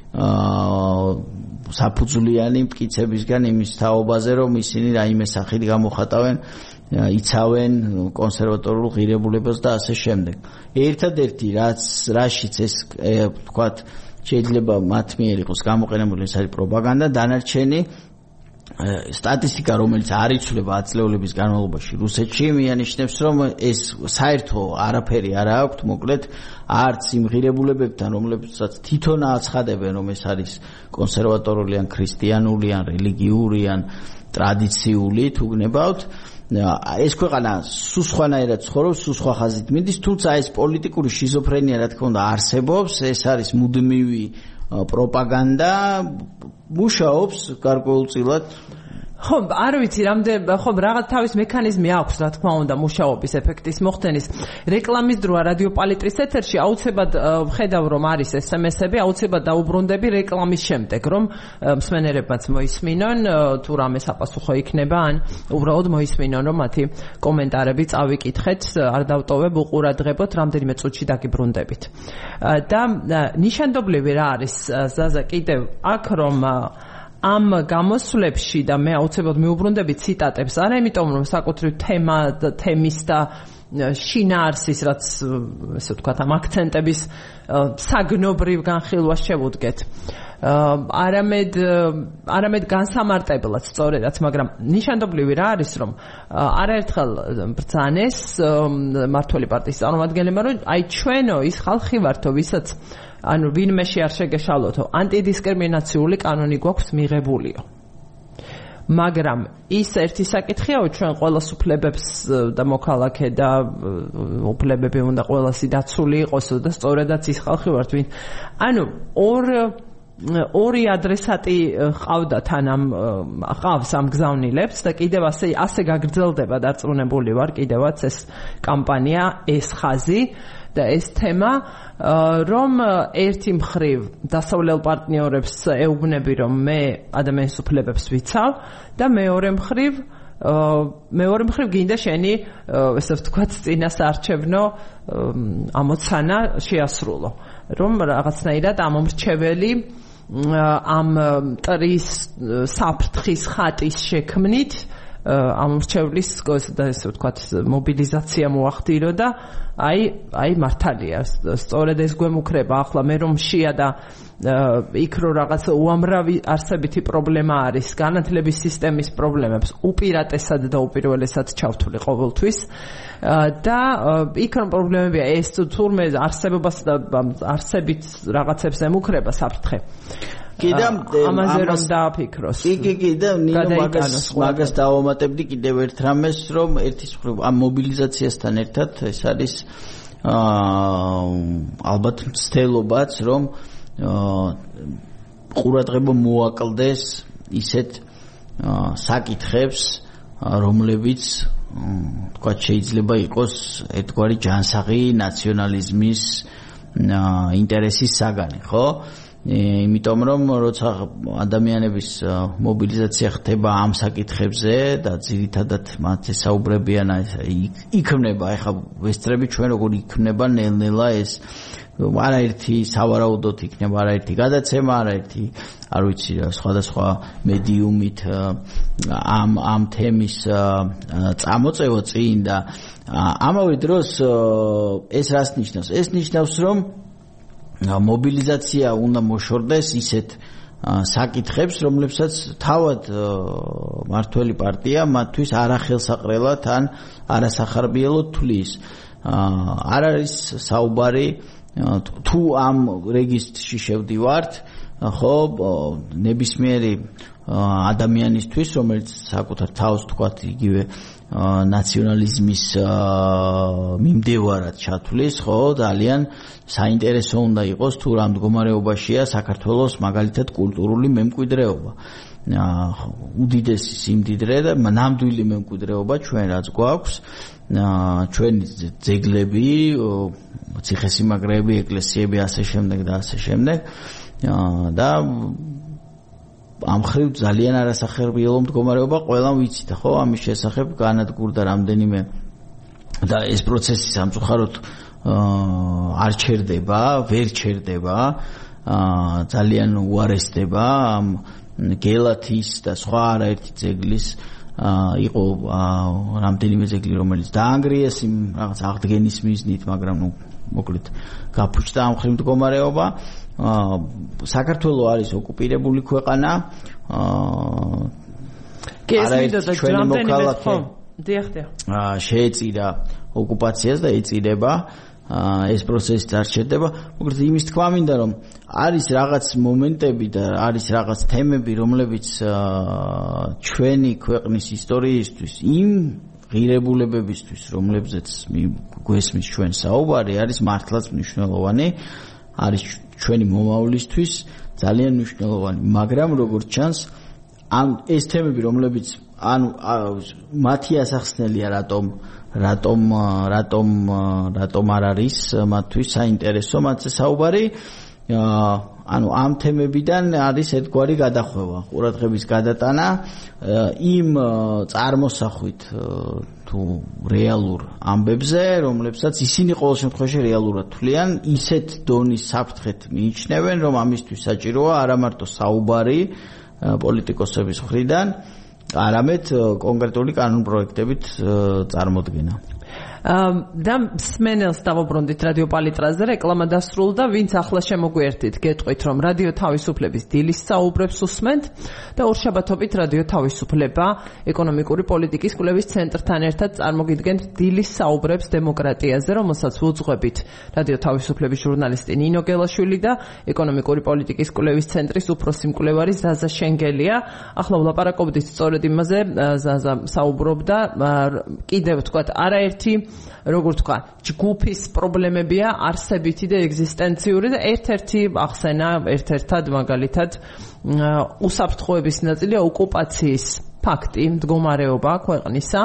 საფუძვლიანი მტკიცებისგან იმის თაობაზე რომ ისინი რაიმე სახით გამოხატავენ იცავენ კონსერვატორულ ღირებულებას და ასე შემდეგ. ერთადერთი რაშიც ეს თქვათ შეიძლება მათ მიერ იყოს გამოყენებული ეს არის პროპაგანდა დანარჩენი სტატისტიკა რომელიც არ იცვლება ათწლეულების განმავლობაში რუსეთში მიანიშნებს რომ ეს საერთო არაფერი არ აქვს მოკლედ არც იმ ღირებულებებთან რომლებსაც თვითონ აცხადებენ რომ ეს არის კონსერვატორული ან ქრისტიანული ან რელიგიური ან ტრადიციული თუ გნებავთ ეს ქვეყანა სულ სხვანაირად ცხოვრობს სულ სხვა ხაზით მიდის თუმცა ეს პოლიტიკური შიზოფრენია რა თქმა უნდა არსებობს ეს არის მუდმივი პროპაგანდა მუშაობს გარკვეულწილად ხო, არ ვიცი, ხო, რაღაც თავის მექანიზმი აქვს, რა თქმა უნდა, მუშაობის ეფექტის მოხდენის. რეკლამის დროა რადიო პალიტრის ეთერში აუცილებლად ვხედავ, რომ არის SMS-ები, აუცილებლად დაუბრუნდები რეკლამის შემდეგ, რომ მსმენელებმაც მოისმინონ, თუ რამე საპასუხო იქნება, ან უბრალოდ მოისმინონ, რომ მათი კომენტარები წავიკითხეთ, არ დავტოვებ, უყურადღებოთ, რამდენიმე წუთში დაგიბრუნდებით. და ნიშანდობლივი რა არის, ზაზა, კიდევ აქ, რომ ამ გამოსვლებში და მე აუცილებლად მიუბრუნდები ციტატებს არა იმიტომ რომ საკუთრივ თემის და შინაარსის რაც ესე ვთქვათ ამ აქცენტების საგნობრივ განხილვას შევუდგეთ არამედ განსამარტებლად სწორედაც მაგრამ ნიშანდობლივი რა არის რომ არაერთხელ ბრძანეს მართველი პარტიის წარმომადგენლებმა რომ აი ჩვენო ის ხალხი ვართო ვისაც ანუ ვინმეში არ შეგეშალოთო ანტიდისკრიმინაციული კანონი გვაქვს მიღებულიო მაგრამ ის ერთი საკითხია ჩვენ ყოველს უფლებებს და მოქალაქე და უფლებები უნდა ყოველასი დაცული იყოს და სწორედაც ის ხალხი ვართ ვინ ანუ ორი ადრესატი ყავდათ ყავს ამ გზავნილებს და კიდევ ასე გაგრძელდება დარწმუნებული ვარ კიდევაც ეს კამპანია ეს ხაზი და ეს თემა რომ ერთი მხრივ დასავლელ პარტნიორებს ეუბნები რომ მე ადამიანის უფლებებს ვიცავ და მეორე მხრივ გინდა შენი ესე ვთქვათ წინასაარჩევნო ამოცანა შეასრულო რომ რაღაცნაირად ამომრჩეველი ამ ტრის საფრთხის ხატის შექმნით ამორჩევლის ესე ვთქვათ მობილიზაცია მოახდინო და აი მართალია სწორედ ეს გვემუქრება ახლა მე რომ შია და იქ რო რაღაც უამრავი არსებითი პრობლემა არის განათლების სისტემის პრობლემებს უპირატესად და უპირველესად ჩავთვლი ყოველთვის და იქ რომ პრობლემებია ეს თურმე არსებობას და არსებით რაღაცებს ემუქრება საფრთხე ამაზე რომ დააფიქროს. კი და ნინო მაგას დავამატებდი კიდევ ერთ რამეს რომ ერთის მხრივ ამ მობილიზაციასთან ერთად ეს არის ალბათ მცდელობაც რომ ყურადღება მოაკლდეს ისეთ საკითხებს რომლებიც თქვათ შეიძლება იყოს ერთგვარი ჯანსაღი ნაციონალიზმის ინტერესის საგანი, ხო? იმიტომ რომ როცა ადამიანების მობილიზაცია ხდება ამ საკითხებზე და ძირითადად მათ ესაუბრებიან იქმნება ეხლა ვესწრები ჩვენ როგორ იქმნება ნელ-ნელა ეს არაერთი სავარაუდოდ იქნება არაერთი გადაცემა არაერთი არ ვიცი სხვადასხვა მედიუმით ამ თემის წამოწევა წინ და ამავე დროს ეს რას ნიშნავს? ეს ნიშნავს რომ მობილიზაცია უნდა მოშორდეს ისეთ საკითხებს, რომლებსაც თავად მართველი პარტია მათთვის არახელსაყრელად ან არასახარბიელოდ თვლის. არ არის საუბარი თუ ამ რეგისტრში შევდივართ, ხო, ნებისმიერი ადამიანისთვის, რომელიც საკუთარ თავს თქვათ იგივე ნაციონალიზმის მიმდევარად ჩათვლის, ხო, ძალიან საინტერესო უნდა იყოს თუ რა მდგომარეობაშია საქართველოს მაგალითად კულტურული მემკვიდრეობა. უდიდესი სიმდიდრე და ნამდვილი მემკვიდრეობა ჩვენ რაც გვაქვს, ჩვენი ძეგლები, ციხესიმაგრეები, ეკლესიები ასე შემდეგ და ასე შემდეგ და ამ ხრივ ძალიან არასახერბიელო მდგომარეობა ყველამ ვიცით, ხო, ამის შესახებ განადგურდა რამდენიმე და ეს პროცესი სამწუხაროდ არ ჩერდება, ვერ ჩერდება, ძალიან უარესდება ამ გელათის და სხვა არაერთი ძეგლის იყო რამდენიმე ძეგლი რომელიც დაანგრიეს იმ რაღაც აღდგენის მიზნით, მაგრამ ნუ მოკლედ გაფუჭდა ამ ხრივ მდგომარეობა. საქართველო არის ოკუპირებული ქვეყანა. ჩვენი მოქალაქე შეეწირა ოკუპაციას და ეწირება. ეს პროცესი არ ჩერდება. მოკლედ იმის თქვა მინდა რომ არის რაღაც მომენტები და არის რაღაც თემები რომლებიც ჩვენი ქვეყნის ისტორიისთვის იმ ღირებულებებისთვის რომლებზეც გვესმის ჩვენ საუბარი არის მართლაც მნიშვნელოვანი, არის ჩვენი მომავლისთვის ძალიან მნიშვნელოვანი, მაგრამ როგორც ჩანს ამ ეს თემები რომლებიც ანუ მათი ასახსნელია რატომ არ არის მათთვის საინტერესო მათზე საუბარი ანუ ამ თემებიდან არის ერთგვარი გადახვევა, ყურადღების გადატანა იმ წარმოსახვით თუ რეალურ ამბებზე, რომლებსაც ისინი ყოველ შემთხვევაში რეალურად თვლიან, ისეთ დონის საფრთხეთ მიიჩნევენ, რომ ამისთვის საჭიროა არა მარტო საუბარი პოლიტიკოსების მხრიდან, არამედ კონკრეტული კანონპროექტებით წარმოდგენა. და სმენელს დავუბრუნდით რადიო პალიტრაზე, რეკლამა დასრულდა, ვინც ახლა შემოგვიერთით, გეტყვით რომ რადიო თავისუფლების დილის საუბრებს უსმენთ და ორშაბათობით რადიო თავისუფლება ეკონომიკური პოლიტიკის კვლევის ცენტრთან ერთად წარმოგიდგენთ დილის საუბრებს დემოკრატიაზე, რომელსაც უძღვებით რადიო თავისუფლების ჟურნალისტი ნინო გელაშვილი და ეკონომიკური პოლიტიკის კვლევის ცენტრის უფროსი მკვლევარი ზაზა შენგელია. ახლა ვლაპარაკობდით სწორედ იმაზე, ზაზა საუბრობდა კიდევ თქვათ არაერთი როგორ თქვა, ჯგუფის პრობლემებია არსებითი და ეგზისტენციური და ერთ-ერთი ახსენა, ერთ-ერთად მაგალითად უსაფრთხოების ნაწილია ოკუპაციის ფაქტი, მდგომარეობა ქვეყნისა.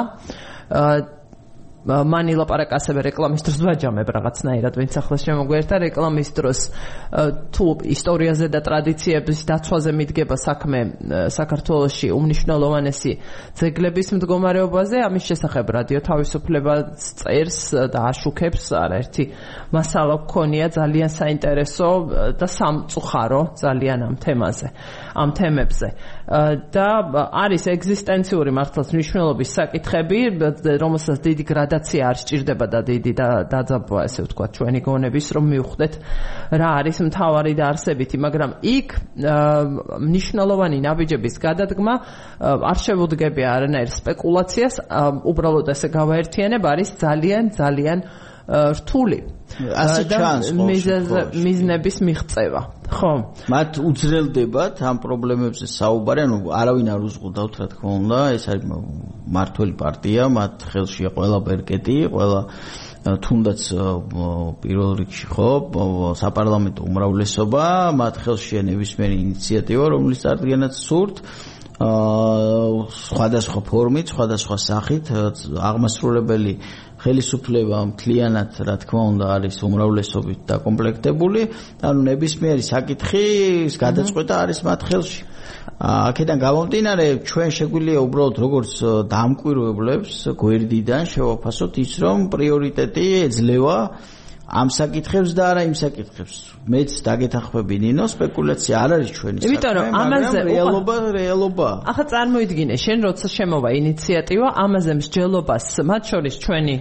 მანი ლაპარაკ ასევე რეკლამის დროს ვაჯამებ რაღაცნაირად, ვინც ახლა შემოგვერთა რეკლამის დროს თუ ისტორიაზე და ტრადიციების დაცვაზე მიდგება საქმე საქართველოში უმნიშვნელოვანესი ძეგლების მდგომარეობაზე, ამის შესახებ რადიო თავისუფლებას წერს და აშუქებს, არაერთი მასალა გქონია ძალიან საინტერესო და სამწუხარო ძალიან ამ თემაზე, ამ თემებზე. და არის ეგზისტენციური მართლაც მნიშვნელობის საკითხები, რომელსაც დიდი გრადაცია არ სჭირდება და დიდი დაძაბვა, ესე ვთქვათ, ჩვენი გონების, რომ მივხვდეთ რა არის მთავარი და არსებითი, მაგრამ იქ მნიშვნელოვანი ნაბიჯების გადადგმა არ შევუდგებია არანაირ სპეკულაციას, უბრალოდ ესე გავაერთიანებ, არის ძალიან რთული მიზნების მიღწევა. ხო, მათ უძრელდებათ ამ პრობლემებზე საუბარი, ანუ არავინ არ უზღუდავთ, რა თქმა უნდა, ეს არის მართველი პარტია, მათ ხელშია ყველა ბერკეტი, ყველა თუნდაც პირველ რიგში ხო, საპარლამენტო უმრავლესობა, მათ ხელშია ნებისმიერი ინიციატივა, რომლის წარდგენაც სურთ. სხვადასხვა ფორმით, სხვადასხვა სახით, აღმასრულებელი ხელისუფლება მთლიანად, რა თქმა უნდა, არის უმრავლესობით დაკომპლექტებული, ანუ ნებისმიერი საკითხის გადაწყვეტა არის მათ ხელში. აქედან გამომდინარე, ჩვენ შეგვიძლია უბრალოდ როგორც დამკვირვებლებს გვერდიდან შევაფასოთ ის, რომ პრიორიტეტი ეძლევა ამ საკითხებს და არა იმ საკითხებს. მეც დაგეთანხმები ნინო, სპეკულაცია არ არის ჩვენი საქმე, იმიტომ რომ ამაზე რეალობა. ახლა წარმოიდგინე, შენ როცა შემოვა ინიციატივა, ამაზე მსჯელობას, მათ შორის ჩვენი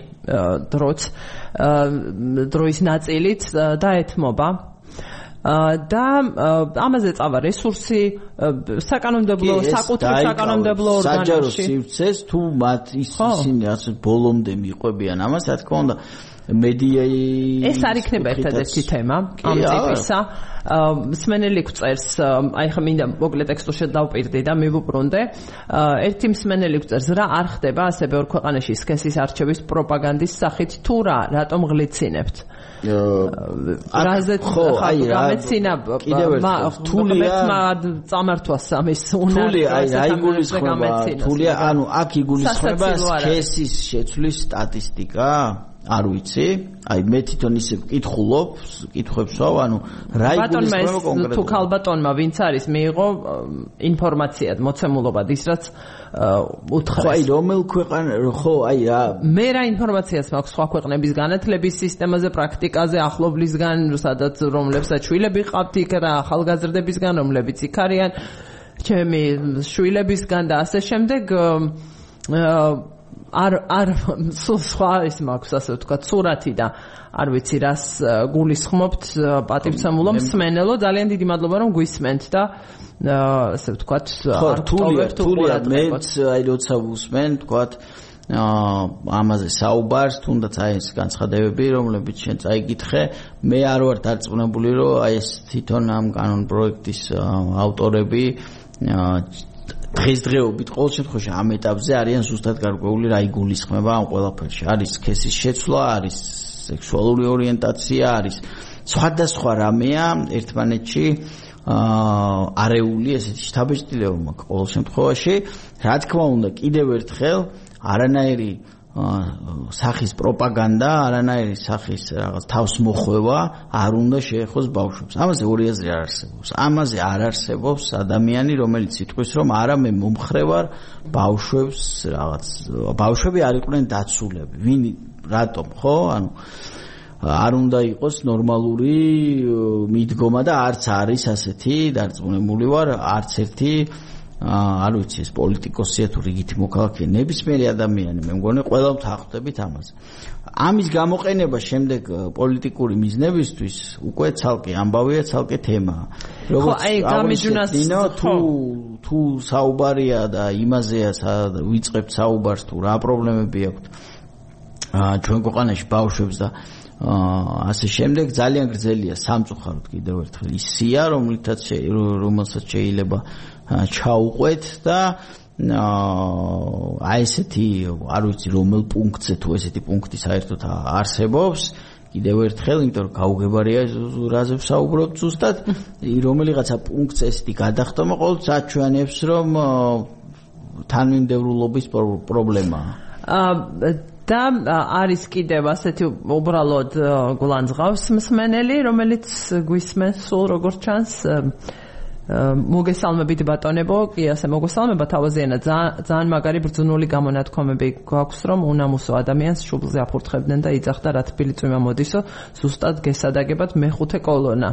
დროის ნაწილით დაეთმობა. და ამაზე წავა რესურსი საკანონმდებლო საკანონმდებლო ორგანოში საჯარო სივრცეს თუ მათ ისინი ასე ბოლომდე მიყვებიან ამას, რა თქმა უნდა ეს არ იქნება ერთადერთი თემა ამ ტიპისა. მსმენელი გვწერს, აი ხა მინდა მოკლე ტექსტში დავპირდი და მივუბრუნდე. ერთი მსმენელი გვწერს, რა არ ხდება ასე ბევრ ქვეყანაში სქესის არჩევის პროპაგანდის სახით, თუ რა, რატომ ღლიცინებთ? რაზეც გამეცინა თულია წამართვა სამის თულია, ანუ აქ იგულისხმება სქესის შეცვლის სტატისტიკა. არ ვიცი, აი მე თვითონ ისე ვკითხულობ, კითხვებს ვსვავ, ანუ რა იგულისხმება კონკრეტულად. თუ ქალბატონმა ვინც არის მიიღო ინფორმაცია, მოცემულობა ის რაც უთხრეს. ხო, აი რომელ ქვეყანა, ხო, აი რა. მე რა ინფორმაციას მაქვს სხვა ქვეყნების განათლების სისტემაზე, პრაქტიკაზე, ახლობლისგან, სადაც რომლებსაც შვილები ყავთ იქ რა, ახალგაზრდებისგან, რომლებიც იქ არიან, ჩემი შვილებისგან და ასე შემდეგ. არ სხვა ის მაქვს ასე ვთქვათ სურათი და არ ვიცი რას გულისხმობთ პატივცემულო მსმენელო, ძალიან დიდი მადლობა რომ გვისმენთ და ასე ვთქვათ არ თულია მეც აი როცა ვუსმენ ვთქვათ ამაზე საუბარს, თუნდაც აი ეს განცხადებები, რომლებიც შენ წაიგითხე, მე არ ვარ დარწმუნებული რომ აი ეს თვითონ ამ კანონ პროექტის ავტორები დღესდღეობით ყოველ შემთხვევაში ამ ეტაპზე არიან ზუსტად გარკვეული რა იგულისხმება ამ ყველაფერში. არის სქესის შეცვლა, არის სექსუალური ორიენტაცია, არის სხვადასხვა რამეა ერთმანეთში არეული ესეთი შთაბეჭდილება მაქვს ყოველ შემთხვევაში. რა თქმა უნდა, კიდევ ერთხელ არანაირი სახის პროპაგანდა, არანაირი სახის რაღაც თავს მოხვევა არ უნდა შეეხოს ბავშვებს. ამაზე ორი აზრი არ არსებობს. ამაზე არ არსებობს ადამიანი, რომელიც იტყვის, რომ არა მე მომხრე ვარ ბავშვებს რაღაც. ბავშვები არ იყვნენ დაცულები. ვინ რატომ, ხო? ანუ არ უნდა იყოს ნორმალური მიდგომა და არც არის ასეთი დარწმუნებული ვარ, არც ერთი არ ვიცი ეს პოლიტიკოსია თუ რიგითი მოქალაქეა, ნებისმიერი ადამიანი, მე მგონი ყველა ვთანხმდებით ამაზე. ამის გამოყენება შემდეგ პოლიტიკური მიზნებისთვის უკვე ცალკე ამბავია, ცალკე თემაა. როგორც გამიჯვნას თუ საუბარია და იმაზეა ვიწყებთ საუბარს თუ რა პრობლემები აქვს ჩვენ ქვეყანაში ბავშვებს და ასე შემდეგ, ძალიან გრძელია სამწუხაროდ კიდევ ერთხელ ის სია, რომელსაც შეიძლება ჩაუყვეთ და აი ესეთი არ ვიცი რომელ პუნქტზე თუ ესეთი პუნქტი საერთოდ არსებობს კიდევ ერთხელ იმიტომ რომ გაუგებარია რაზე ვსაუბრობთ ზუსტად რომელიღაცა პუნქტზე ესეთი გადახდომა ყოველთვის აჩვენებს რომ თანმიმდევრულობის პრობლემაა და არის კიდევ ასეთი უბრალოდ გულანძღავს მსმენელი რომელიც გვისმენს სულ როგორც ჩანს მოგესალმებით ბატონებო, კი ასე მოგესალმება თავაზიანად ძალიან მაგარი ბრძნული გამონათქვამები გვაქვს რომ უნამუსო ადამიანს შუბლზე აფურთხებდნენ და იძახდა რა თბილი წვიმა მოდისო ზუსტად გესადაგებად მეხუთე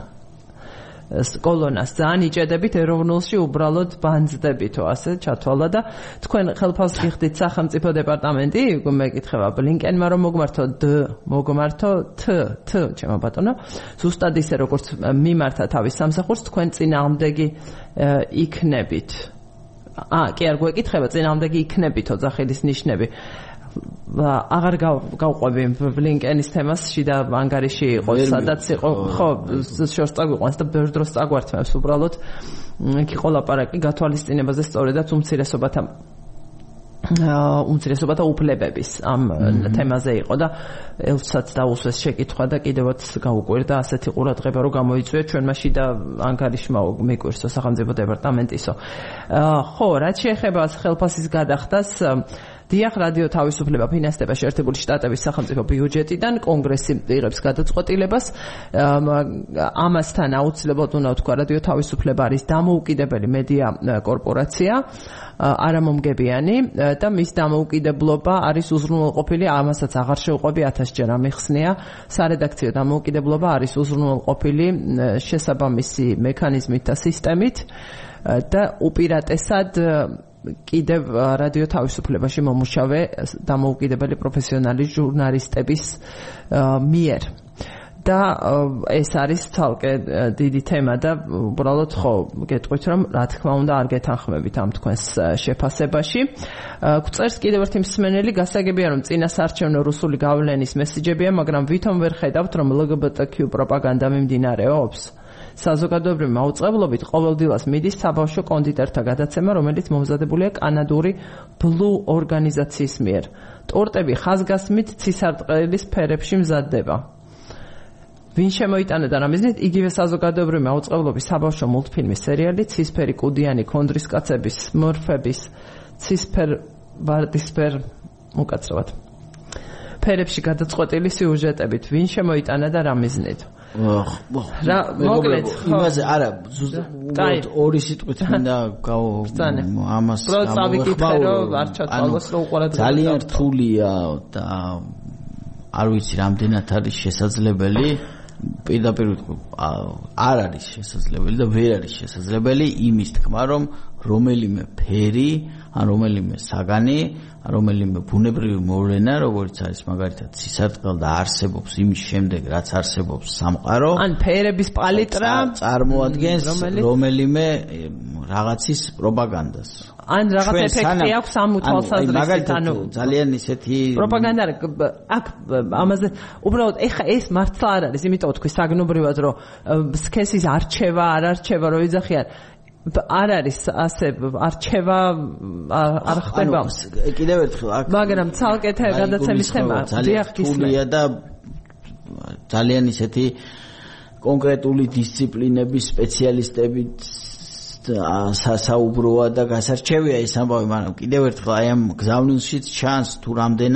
კოლონას ძალიან იჭედებით ეროვნულში უბრალოდ ბანძდებითო ასე ჩათვალა და თქვენ ხელფასს გიხდით სახელმწიფო დეპარტამენტი მეკითხება ბლინკენმა რომ მოგმართო მოგმართო ჩემო ბატონო ზუსტად ისე როგორც მიმართა თავის სამსახურს თქვენ წინააღმდეგი იქნებით კი არ გვეკითხება წინააღმდეგი იქნებით ოძახილის ნიშნები აღარ გავყვები ბლინკენის თემას შიდა ანგარიში იყო სადაც იყო ხო შორს წაგვიყვანს და ბევრ დროს წაგვართმევს უბრალოდ იქ იყო ლაპარაკი გათვალისწინებაზე სწორედაც უმცირესობათა უფლებების ამ თემაზე იყო და ელცაც დაუსვეს შეკითხვა და კიდევაც გაუკვირდა ასეთი ყურადღება რომ გამოიწვია ჩვენმა შიდა ანგარიშმა მიკვირსო სახელმწიფო დეპარტამენტისო ხო რაც შეეხება ხელფასის გადახდას დიახ რადიო თავისუფლება ფინანსდება შეერთებული შტატების სახელმწიფო ბიუჯეტიდან კონგრესი იღებს გადაწყვეტილებას ამასთან აუცილებლად უნდა ვთქვა რადიო თავისუფლება არის დამოუკიდებელი მედია კორპორაცია არამომგებიანი და მის დამოუკიდებლობა არის უზრუნველყოფილი ამასაც აღარ შევყვები 1000 ჯერ ამიხსნია სარედაქციო დამოუკიდებლობა არის უზრუნველყოფილი შესაბამისი მექანიზმით და სისტემით და უპირატესად კიდევ რადიო თავისუფლებაში მომუშავე დამოუკიდებელი პროფესიონალი ჟურნალისტების მიერ და ეს არის თალკე დიდი თემა და უბრალოდ ხო გეტყვით რომ რა თქმა უნდა არ გეთანხმებით ამ თქვენს შეფასებაში გვწერს კიდევ ერთი მსმენელი გასაგებია რომ წინასარჩევნო რუსული გავლენის მესიჯებია მაგრამ ვითომ ვერ ხედავთ რომ LGBTQ პროპაგანდა მიმდინარეობს საზოგადოებრივი მაუწყებლობით ყოველდღიურად მიდის საბავშვო კონდიტერთა გადაცემა, რომელიც მომზადებულია კანადური Blue ორგანიზაციის მიერ. ტორტები ხაზგასმით ცისარტყელის ფერებში მზადდება. ვინ შემოიტანა და რამიზნით იგივე საზოგადოებრივი მაუწყებლობის საბავშვო მულტფილმი სერიალი ცისფერი კუდიანი ქონდრისკაცების სმურფების ცისფერ ვარდისფერ უკაცრავად ფერებში გადაწყვეტილი სიუჟეტებით ვინ შემოიტანა და რამიზნით მოკლედ იმაზე არა ზუსტად ორი სიტყვით მინდა ამას ძალიან რთულია და არ ვიცი რამდენად არის შესაძლებელი პირდაპირ არ არის შესაძლებელი და ვერ არის შესაძლებელი იმის თქმა რომ რომელიმე ფერი ან რომელიმე საგანი რომელიმე ბუნებრივი მოვლენა როგორც არის მაგალითად ცისარტყელ და არსებობს იმის შემდეგ რაც არსებობს სამყარო ან ფერების პალიტრა წარმოადგენს რომელიმე რაღაცის პროპაგანდას ან რაღაც ეფექტი აქვს ამ თვალსაზრისით ანუ ძალიან ისეთი პროპაგანდა აქ ამაზე უბრალოდ ეხა ეს მართლა არ არის იმიტომ თქვი საგნობრივად რომ სქესის არჩევა არ არჩევა რომ იძახიან არ არის ასე არჩევა არ ხდება კიდევ ერთხელ აქ მაგრამ ცალკე გადაცემის თემა დიახ გისმენთ და ძალიან ისეთი კონკრეტული დისციპლინების სპეციალისტები სასაუბროა და გასარჩევია ეს ამბავი მაგრამ კიდევ ერთხელ აი ამ გზავნილშიც ჩანს თუ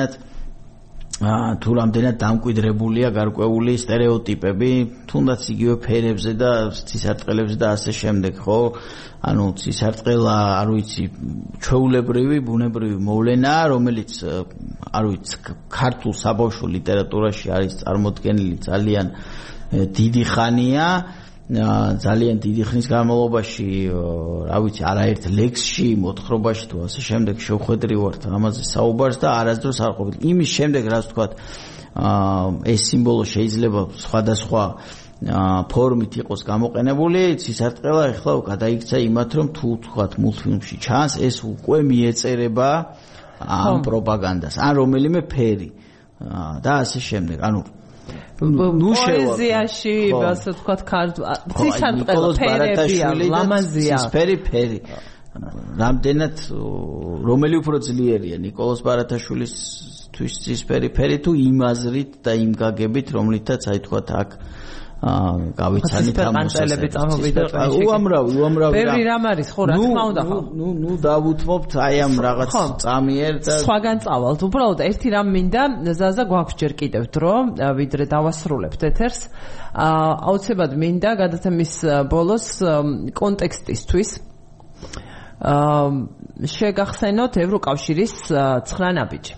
რამდენად დამკვიდრებულია გარკვეული სტერეოტიპები, თუნდაც იგივე ფერებზე და ცისარტყელებზე და ასე შემდეგ, ხო? ანუ ცისარტყელა, არ ვიცი, ჩვეულებრივი, ბუნებრივი მოვლენა, რომელიც, არ ვიცი, ქართულ საბავშვო ლიტერატურაში არის წარმოდგენილი ძალიან დიდი ხანია. ძალიან დიდი ხნის განმავლობაში, რა ვიცი, არაერთ ლექსში, მოთხრობაში თუ ასე შემდეგ შევხვედრივართ ამაზე საუბარს და არასდროს არ ყოფილი. იმის შემდეგ, რაც ვთქვათ, ეს სიმბოლო შეიძლება სხვადასხვა ფორმით იყოს გამოყენებული, ცისარტყელა ეხლა გადაიქცა იმათ, რომ თუ ვთქვათ მულტფილმში ჩანს, ეს უკვე მიეწერება ამ პროპაგანდას, ან რომელიმე ფერი და ასე შემდეგ. ანუ პოეზიაში ასე ვთქვათ ცისარტყელა ფერებია ლამაზია ცისფერი ფერი რამდენად რომელი უფრო ძლიერია ნიკოლოზ ბარათაშვილისთვის ცისფერი თუ იმ აზრით და იმ გაგებით რომლითაც აი თქვათ აქ გავიცანით ამ მოსასწრებით. უამრავი ბევრი რამ არის ხო რა თქმა უნდა ხო. ნუ დავუთმობთ აი ამ რაღაც წამიერ და სხვაგან წავალთ. უბრალოდ ერთი რამ მინდა ზაზა გვაქვს ჯერ კიდევ დრო ვიდრე დავასრულებთ ეთერს. აუცილებლად მინდა გადაცემის ბოლოს კონტექსტისთვის შეგახსენოთ ევროკავშირის 9 ნაბიჯი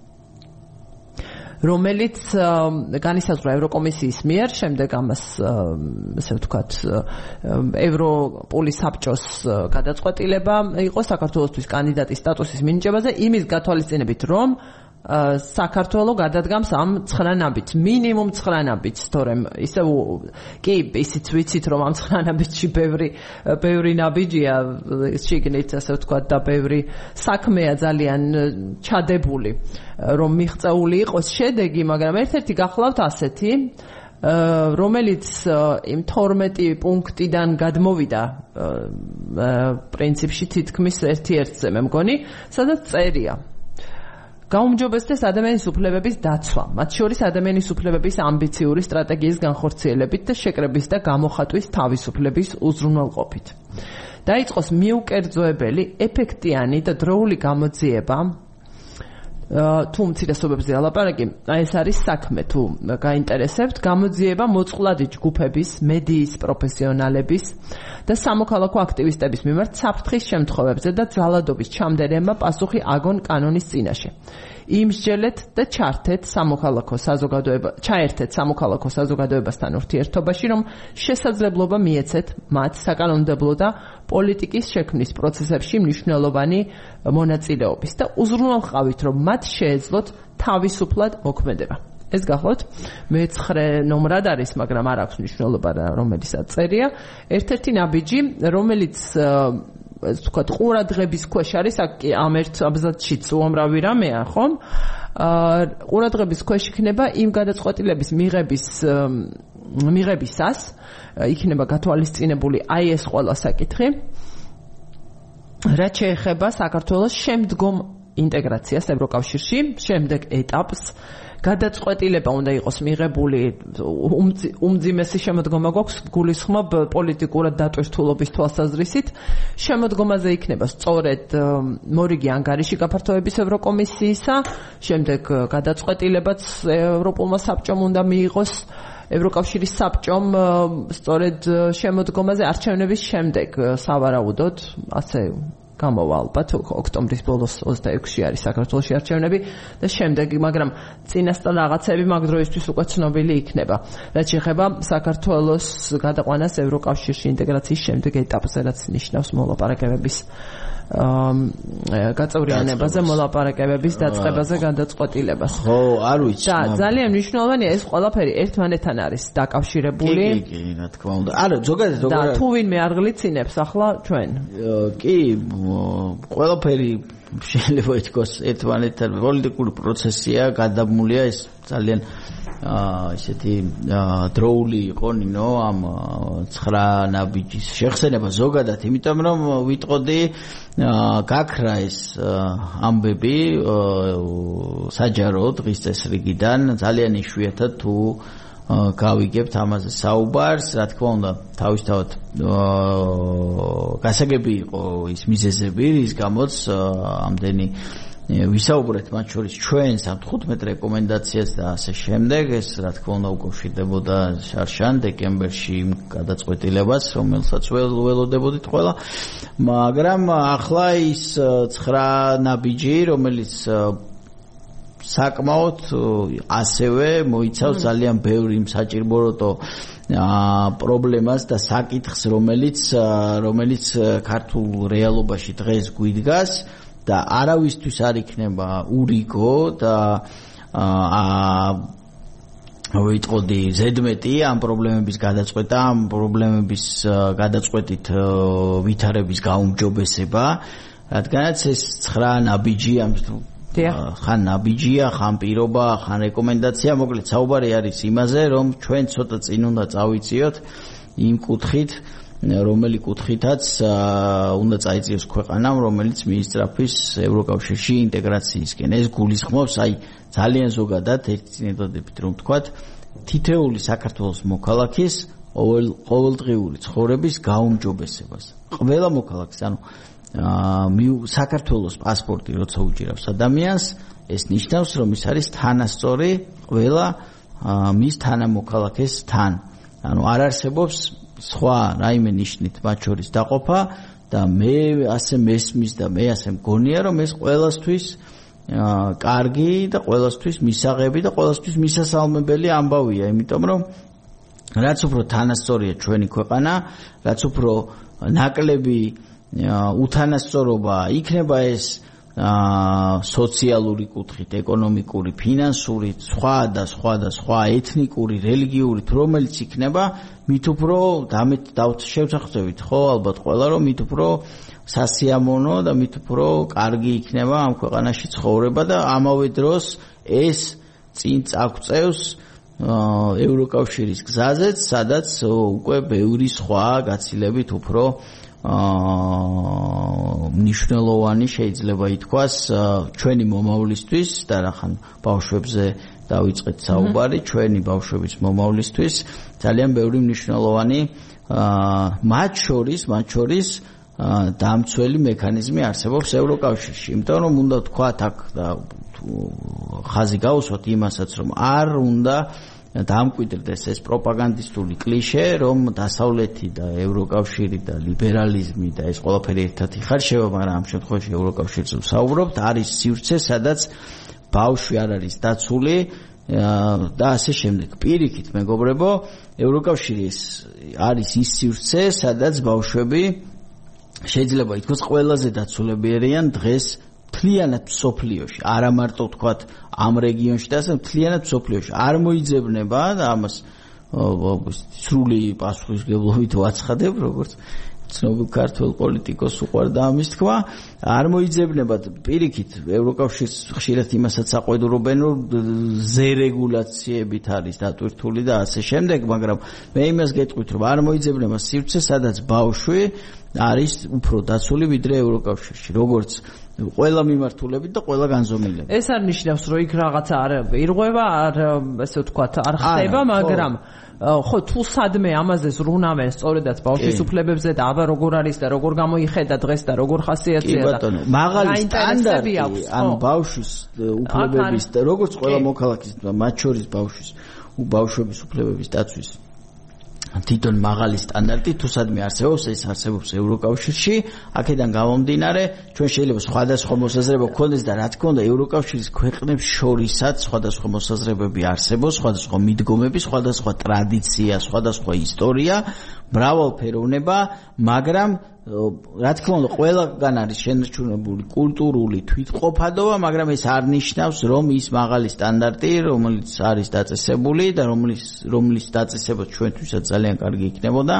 რომელიც განისაზღვრა ევროკომისიის მიერ შემდეგ ამას ასე ვთქვათ ევროპული საბჭოს გადაწყვეტილება იყო საქართველოსთვის კანდიდატის სტატუსის მინიჭებაზე იმის გათვალისწინებით რომ საქართველო გადადგამს ამ 9 ნაბიჯს მინიმუმ 9 ნაბიჯს თორემ ისე კი ისიც ვიცით რომ ამ 9 ნაბიჯში ბევრი ნაბიჯია შიგნით ასე ვთქვათ და ბევრი საქმეა ძალიან ჩადებული რომ მიღწეული იყოს შედეგი მაგრამ ერთ-ერთი გახლავთ ასეთი რომელიც იმ 12 პუნქტიდან გადმოვიდა პრინციპში თითქმის ერთ-ერთზე მე მგონი სადაც წერია გაუმჯობესდეს ადამიანის უფლებების დაცვა, მათ შორის ადამიანის უფლებების ამბიციური სტრატეგიის განხორციელებით და შეკრების და გამოხატვის თავისუფლების უზრუნველყოფით. დაიწყოს მიუკერძოებელი, ეფექტიანი და დროული გამოძიება თუ უმცირესობებზე ალაპარაკი, ეს არის საქმე თუ გაინტერესებთ, გამოძიება მოწყვლადი ჯგუფების, მედიის პროფესიონალების და სამოქალაქო აქტივისტების მიმართ საფრთხის შემთხვევებზე და ძალადობის ჩამდენება პასუხი აგონ კანონის წინაშე. იმსჯელეთ და ჩაერთეთ სამოქალაქო საზოგადოებასთან ურთიერთობაში, რომ შესაძლებლობა მიეცეთ მათ საკანონმდებლო და პოლიტიკის შექმნის პროცესებში მნიშვნელოვანი მონაწილეობის და უზრუნველყავით, რომ მათ შეეძლოთ თავისუფლად მოქმედება. ეს გახლავთ მე-9 ნომრად არის, მაგრამ არ აქვს მნიშვნელობა რომელიცაც წერია. ერთ-ერთი ნაბიჯი, რომელიც ვთქვათ ყურადღების ქვეშ არის, ამ ერთ აბზაცშიც უამრავი რამეა, ხომ? ყურადღების ქვეშ იქნება იმ გადაწყვეტილების მიღებისას იქნება გათვალისწინებული აი ეს ყველა საკითხი, რაც შეეხება საქართველოს შემდგომ ინტეგრაციას ევროკავშირში, შემდეგ ეტაპს გადაწყვეტილება უნდა იყოს მიღებული უმძიმესი შემოდგომა გვაქვს გულისხმობ პოლიტიკურად დატვირთულობის თვალსაზრისით შემოდგომაზე იქნება სწორედ მორიგი ანგარიში გაფართოების ევროკომისიისა შემდეგ გადაწყვეტილებაც ევროპულმა საბჭომ უნდა მიიღოს ევროკავშირის საბჭომ სწორედ შემოდგომაზე არჩევნების შემდეგ სავარაუდოდ ასე გამოვა ალბათ ოქტომბრის ბოლოს 26-ში არის საქართველოში არჩევნები და შემდეგი, მაგრამ წინასწარ რაღაცები მაგ დროისთვის უკვე ცნობილი იქნება. რაც შეეხება საქართველოს გადაყვანას ევროკავშირში ინტეგრაციის შემდეგ ეტაპზე, რაც ნიშნავს მოლაპარაკებების გაწევრიანებაზე, მოლაპარაკებების დაწყებაზე გადაწყვეტილებას. ხო, არ ვიცი. და ძალიან მნიშვნელოვანია ეს ყველაფერი ერთმანეთთან არის დაკავშირებული. კი, რა თქმა უნდა. არა, ზოგადად და თუ ვინმე არ გლიცინებს ახლა ჩვენ. კი, ყველაფერი შეიძლება ითქვას ერთმანეთთან პოლიტიკური პროცესია, გადამულია ეს ძალიან ისეთი დროული იყო ნინო ამ 9 ნაბიჯის შეხსენება ზოგადად, იმიტომ რომ ვიტყოდი გაქრა ეს ამბები საჯარო დღის წესრიგიდან ძალიან იშვიათად თუ გავიგებთ ამაზე საუბარს, რა თქმა უნდა, თავისთავად გასაგები იყო ის მიზეზები, რის გამოც ამდენი ვისაუბრეთ მათ შორის ჩვენს ამ 15 რეკომენდაციას და ასე შემდეგ, ეს რა თქმა უნდა უკავშირდებოდა შარშან დეკემბერში იმ გადაწყვეტილებას, რომელსაც ველოდებოდით ყველა, მაგრამ ახლა ის 9 ნაბიჯი, რომელიც საკმაოდ ასევე მოიცავს ძალიან ბევრი საჭიროებო პრობლემას და საკითხს, რომელიც ქართულ რეალობაში დღეს გვიდგას და არავისთვის არ იქნება ურიგო და ვიტყოდი ზედმეტი ამ პრობლემების გადაწყვეტა, ამ პრობლემების გადაწყვეტით ვითარების გაუმჯობესება, რადგანაც ეს 9 ნაბიჯი ხან ნაბიჯია, ხან პირობა, ხან რეკომენდაცია, მოკლედ საუბარი არის იმაზე, რომ ჩვენ ცოტა წინ უნდა წავიწიოთ იმ კუთხით, რომელი კუთხითაც უნდა წაიწიოს ქვეყანამ, რომელიც მიისწრაფვის ევროკავშირში ინტეგრაციისკენ. ეს გულისხმობს ძალიან ზოგადად ერთი წინადადებით რომ ვთქვათ, თითეული საქართველოს მოქალაქის ყოველდღიური ცხოვრების გაუმჯობესებას. ყველა მოქალაქის, საქართველოს პასპორტი როცა უჭირავს ადამიანს, ეს ნიშნავს, რომ ის არის თანასწორი ყველა მის თანამოქალაქესთან. არ არსებობს სხვა რაიმე ნიშნით მათ შორის დაყოფა და მე ასე მესმის და მე ასე მგონია, რომ ეს ყველასთვის კარგი და ყველასთვის მისაღები და ყველასთვის მისასალმებელი ამბავია, იმიტომ რომ რაც უფრო თანასწორია ჩვენი ქვეყანა, რაც უფრო ნაკლები უთანასწორობა იქნება ეს სოციალური კუთხით, ეკონომიკური, ფინანსური, სხვა ეთნიკური, რელიგიური, რომელიც იქნება, მით უფრო შევსახსოვით, ხო, ალბათ ყველა, რომ მით უფრო სასიამოვნო და მით უფრო კარგი იქნება ამ ქვეყანაში ცხოვრება და ამავე დროს ეს წინ წაგვწევს ევროკავშირის გზაზეც, სადაც უკვე ბევრი სხვა გაცილებით უფრო მნიშვნელოვანი შეიძლება ითქვას ჩვენი მომავლისთვის და რახან ბავშვებზე დავიწყეთ საუბარი, ჩვენი ბავშვების მომავლისთვის ძალიან ბევრი მნიშვნელოვანი მათ შორის დამცველი მექანიზმი არსებობს ევროკავშირში. იმიტომ რომ უნდა ვთქვათ აქ და ხაზი გავუსვათ იმასაც, რომ არ უნდა დამკვიდრდეს ეს პროპაგანდისტული კლიშე, რომ დასავლეთი და ევროკავშირი და ლიბერალიზმი და ეს ყველაფერი ერთად იხარშება, მაგრამ ამ შემთხვევაში ევროკავშირზე ვსაუბრობთ, არის სივრცე, სადაც ბავშვი არ არის დაცული და ასე შემდეგ. პირიქით, მეგობრებო, ევროკავშირი არის ის სივრცე, სადაც ბავშვები შეიძლება ითქვას ყველაზე დაცულები არიან დღეს მთლიანად მსოფლიოში, არა მარტო ვთქვათ ამ რეგიონში და ასე მთლიანად მსოფლიოში არ მოიძებნება და ამას სრული პასუხისმგებლობით ვაცხადებ, როგორც ცნობილ ქართველ პოლიტიკოს უყვარდა ამის თქვა, არ მოიძებნება პირიქით ევროკავშირს ხშირად იმასაც აყვედურობენ, რომ ზერეგულაციებით არის დატვირთული და ასე შემდეგ, მაგრამ მე იმას გეტყვით, რომ არ მოიძებნება სივრცე, სადაც ბავშვი არის უფრო დაცული ვიდრე ევროკავშირში, როგორც ყველა მიმართულებით და ყველა განზომილებით. ეს არ ნიშნავს, რომ იქ რაღაცა არ ირღვევა, ესე ვთქვათ, არ ხდება, მაგრამ ხო თუ სადმე ამაზე ზრუნავენ სწორედაც ბავშვის უფლებებზე და აბა როგორ არის და როგორ გამოიხედა დღეს და როგორ ხასიათია და მაღალი სტანდარტი ანუ ბავშვის უფლებების და როგორც ყველა მოქალაქის მათ შორის ბავშვების უფლებების დაცვის თვითონ მაღალი სტანდარტი თუ სადმე არსებობს, ეს არსებობს ევროკავშირში, აქედან გამომდინარე, ჩვენ შეიძლება სხვადასხვა მოსაზრება გქონდეს და რა თქმა უნდა, ევროკავშირის ქვეყნებს შორისაც სხვადასხვა მოსაზრებები არსებობს, სხვადასხვა მიდგომები, სხვადასხვა ტრადიცია, სხვადასხვა ისტორია, მრავალფეროვნება, მაგრამ რა თქმა უნდა, ყველგან არის შენარჩუნებული კულტურული თვითყოფადობა, მაგრამ ეს არ ნიშნავს, რომ ის მაღალი სტანდარტი, რომელიც არის დაწესებული და რომლის დაწესება ჩვენთვისაც ძალიან კარგი იქნებოდა.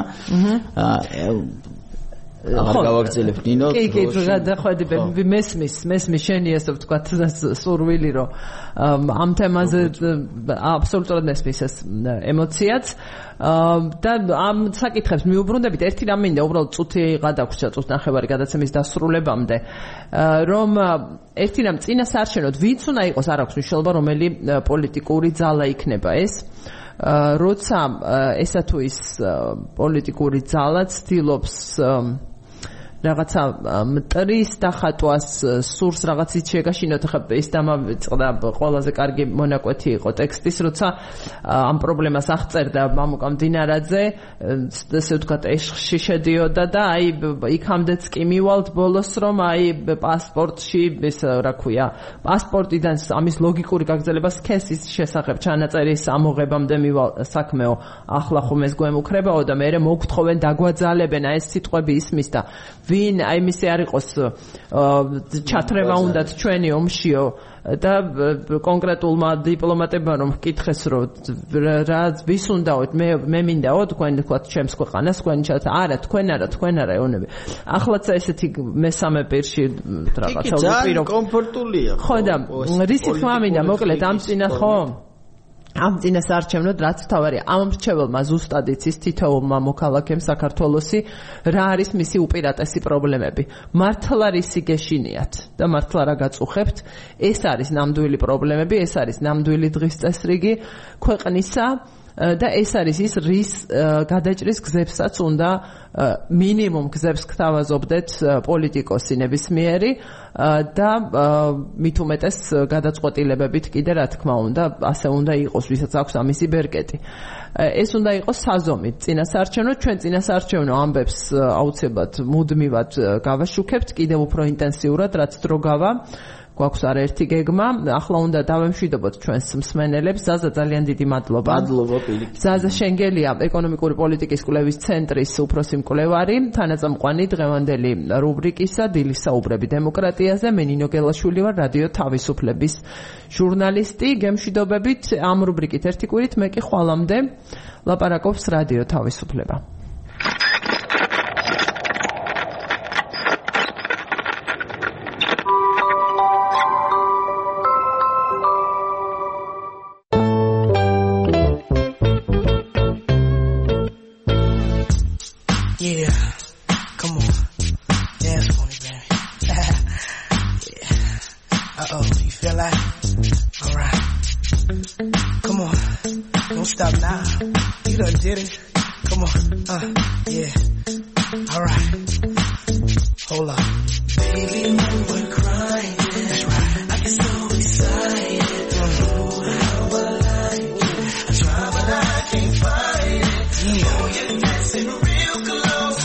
აღარ გავაგრძელებ ნინო. კი, გადახვედი, მესმის შენი ესე ვთქვათ სურვილი, რომ ამ თემაზე აბსოლუტურად მესმის ეს ემოციაც და ამ საკითხებს მიუბრუნდებით, ერთი რამ მინდა უბრალოდ წუთი გადაგვრჩა, წუთ ნახევარი გადაცემის დასრულებამდე, რომ ერთი რამ წინასაარჩევნოდ ვინც უნდა იყოს, არ აქვს მნიშვნელობა, რომელი პოლიტიკური ძალა იქნება ეს. როცა ესა თუ ის პოლიტიკური ძალა ცდილობს რაღაცა მტრის დახატვას სურს რაღაცით შეგაშინოთ, ხა ის დამაწყდა ყველაზე კარგი მონაკვეთი იყო ტექსტის, როცა ამ პრობლემას აღწერდა მამუკა მდინარაძე, ესე ვთქვათ, ეშხში შედიოდა და აი იქამდეც კი მივალთ ბოლოს, რომ აი პასპორტში ეს რა ქვია, პასპორტიდან ამის ლოგიკური გაგრძელება სქესის შესახებ ჩანაწერის ამოღებამდე მივალ საქმეო, ახლა ხომ ეს გვემუქრებაო და მე მოგთხოვენ დაგვაძალებენ, აი ეს სიტყვები ისმის და ვინ აი მისე არ იყოს ჩათრევა უნდათ ჩვენი ომშიო და კონკრეტულმა დიპლომატებმა რომ მკითხეს რომ რა ვის უნდაოთ მე მინდაო თქვენ თქვათ ჩემს ქვეყანას თქვენ ჩათ არა თქვენ არა ეონები ახლაც ესეთი მესამე პირში რაღაცა ძალიან კომფორტულია ხო და რისი თქმა მინდა მოკლედ ამ წინა ხო ამ წინასაარჩევნოდ რაც თავარია ამ მრჩეველმა ზუსტად იცის თითოეულმა მოქალაქემ საქართველოსი რა არის მისი უპირატესი პრობლემები მართლა რისი გეშინიათ და მართლა რა გაწუხებთ ეს არის ნამდვილი პრობლემები ეს არის ნამდვილი დღის წესრიგი ქვეყნისა და ეს არის ის რის გადაჭრის გზებსაც უნდა მინიმუმ გზებს გთავაზობდეთ პოლიტიკოსი ნებისმიერი და მით უმეტეს გადაწყვეტილებებით კიდე რა თქმა უნდა ასე უნდა იყოს ვისაც აქვს ამისი ბერკეტი ეს უნდა იყოს საზომით წინასაარჩევნო ჩვენ წინასაარჩევნო ამბებს აუცილებლად მუდმივად გავაშუქებთ კიდევ უფრო ინტენსიურად რაც დრო გავა გვაქვს არაერთი გეგმა ახლა უნდა დავემშვიდობოთ ჩვენს მსმენელებს ზაზა ძალიან დიდი მადლობა ზაზა შენგელია ეკონომიკური პოლიტიკის კვლევის ცენტრის უფროსი მკვლევარი თანაწამყვანი დღევანდელი რუბრიკისა დილის საუბრები დემოკრატიაზე მე ნინო გელაშვილი ვარ რადიო თავისუფლების ჟურნალისტი გემშვიდობებით ამ რუბრიკით ერთი კვირით მე კი ხვალამდე ლაპარაკობს რადიო თავისუფლება Yeah, come on, dance for me, baby. Yeah. Uh-oh, you feel like? All right. Come on, don't stop now. You done did it. Come on, yeah. All right. Hold on. Baby, you were crying. That's right. I get so excited. Oh, how I like it. I try, but I can't find it. Yeah. Oh, you're dancing real close.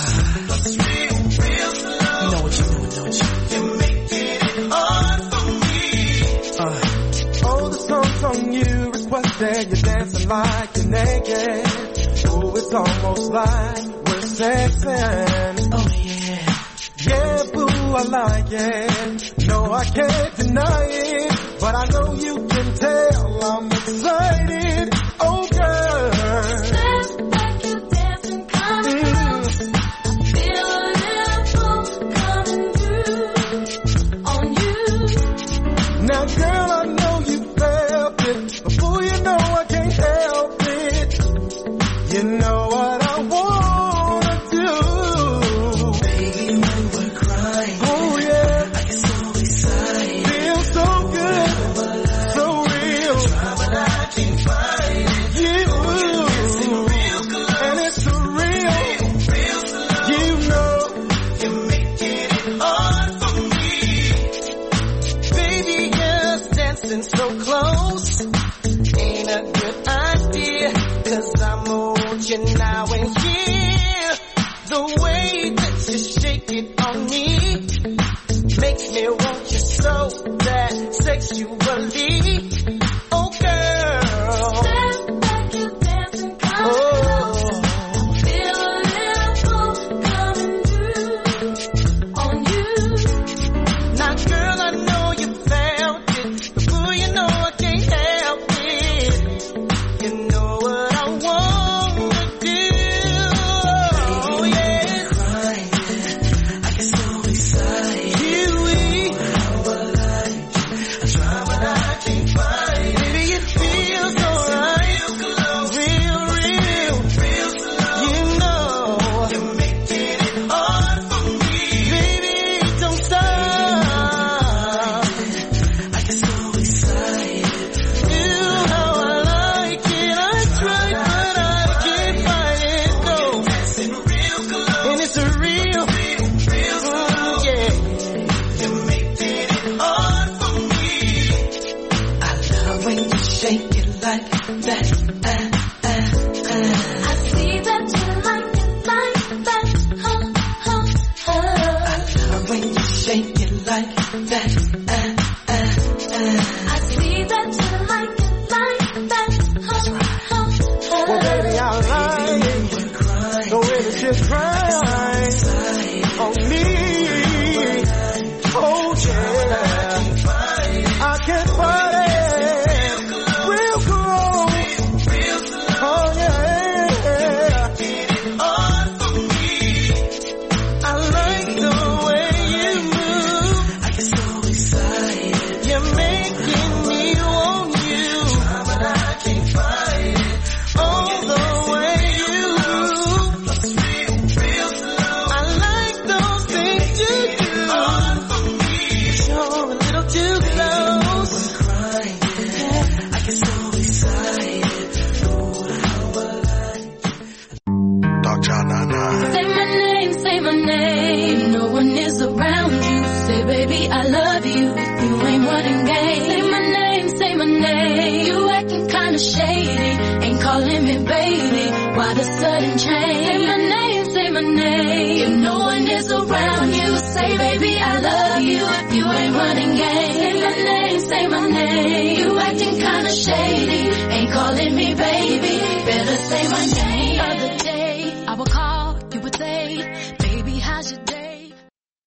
You're dancing like you're naked. Oh, it's almost like we're sexing. Oh yeah. Yeah, boo, I like it. No, I can't deny it. But I know you can tell I'm excited. Oh, girl. Dance like you're dancing, coming through. I feel a little pull coming through on you. Now, girl, I know you felt it. Before you know I can't help it. You know what I wanna do. Baby, when we're crying. Oh yeah. I get so excited. Feel so good. So real. Try, but I can't find it. You. Real close. And it's real. Real slow. You know. You're making it hard for me. Baby, you're dancing so close. Ain't a good idea, 'cause I moved you now and here. The way that you shake it on me makes me want you so bad sexually. Oh girl, Dance like you're dancing, coming through. I feel a little pull coming through on you. now girl, I know you felt it. Before you know I can't help it. You know what I wanna do. Oh yeah, crying. I get so excited. How I like it. I try, but I can't find it. Baby, it feels so right. Real, real, real slow. You know you're making it hard for me. Baby, don't stop. I get so excited. Feel how I like it. I try, but I can't find it. No, dancing real close, and it's a real, real slow. Yeah, you're making it hard for me. I love when you shake it like that. I see that you like it like that. I love when you shake it like that. I see that you like it like that. Well, baby, I like We're crying. the way that you cry on me. Oh yeah. I can find it. Real close. Oh yeah. Hard for me. I like the way you move. I get so excited. You're making baby, I love you. You ain't running game. Say my name, say my name. You acting kinda shady, ain't calling me baby. Why the sudden change? Say my name, say my name. If no one is around you, say baby, I love you. You ain't running game. Say my name, say my name. You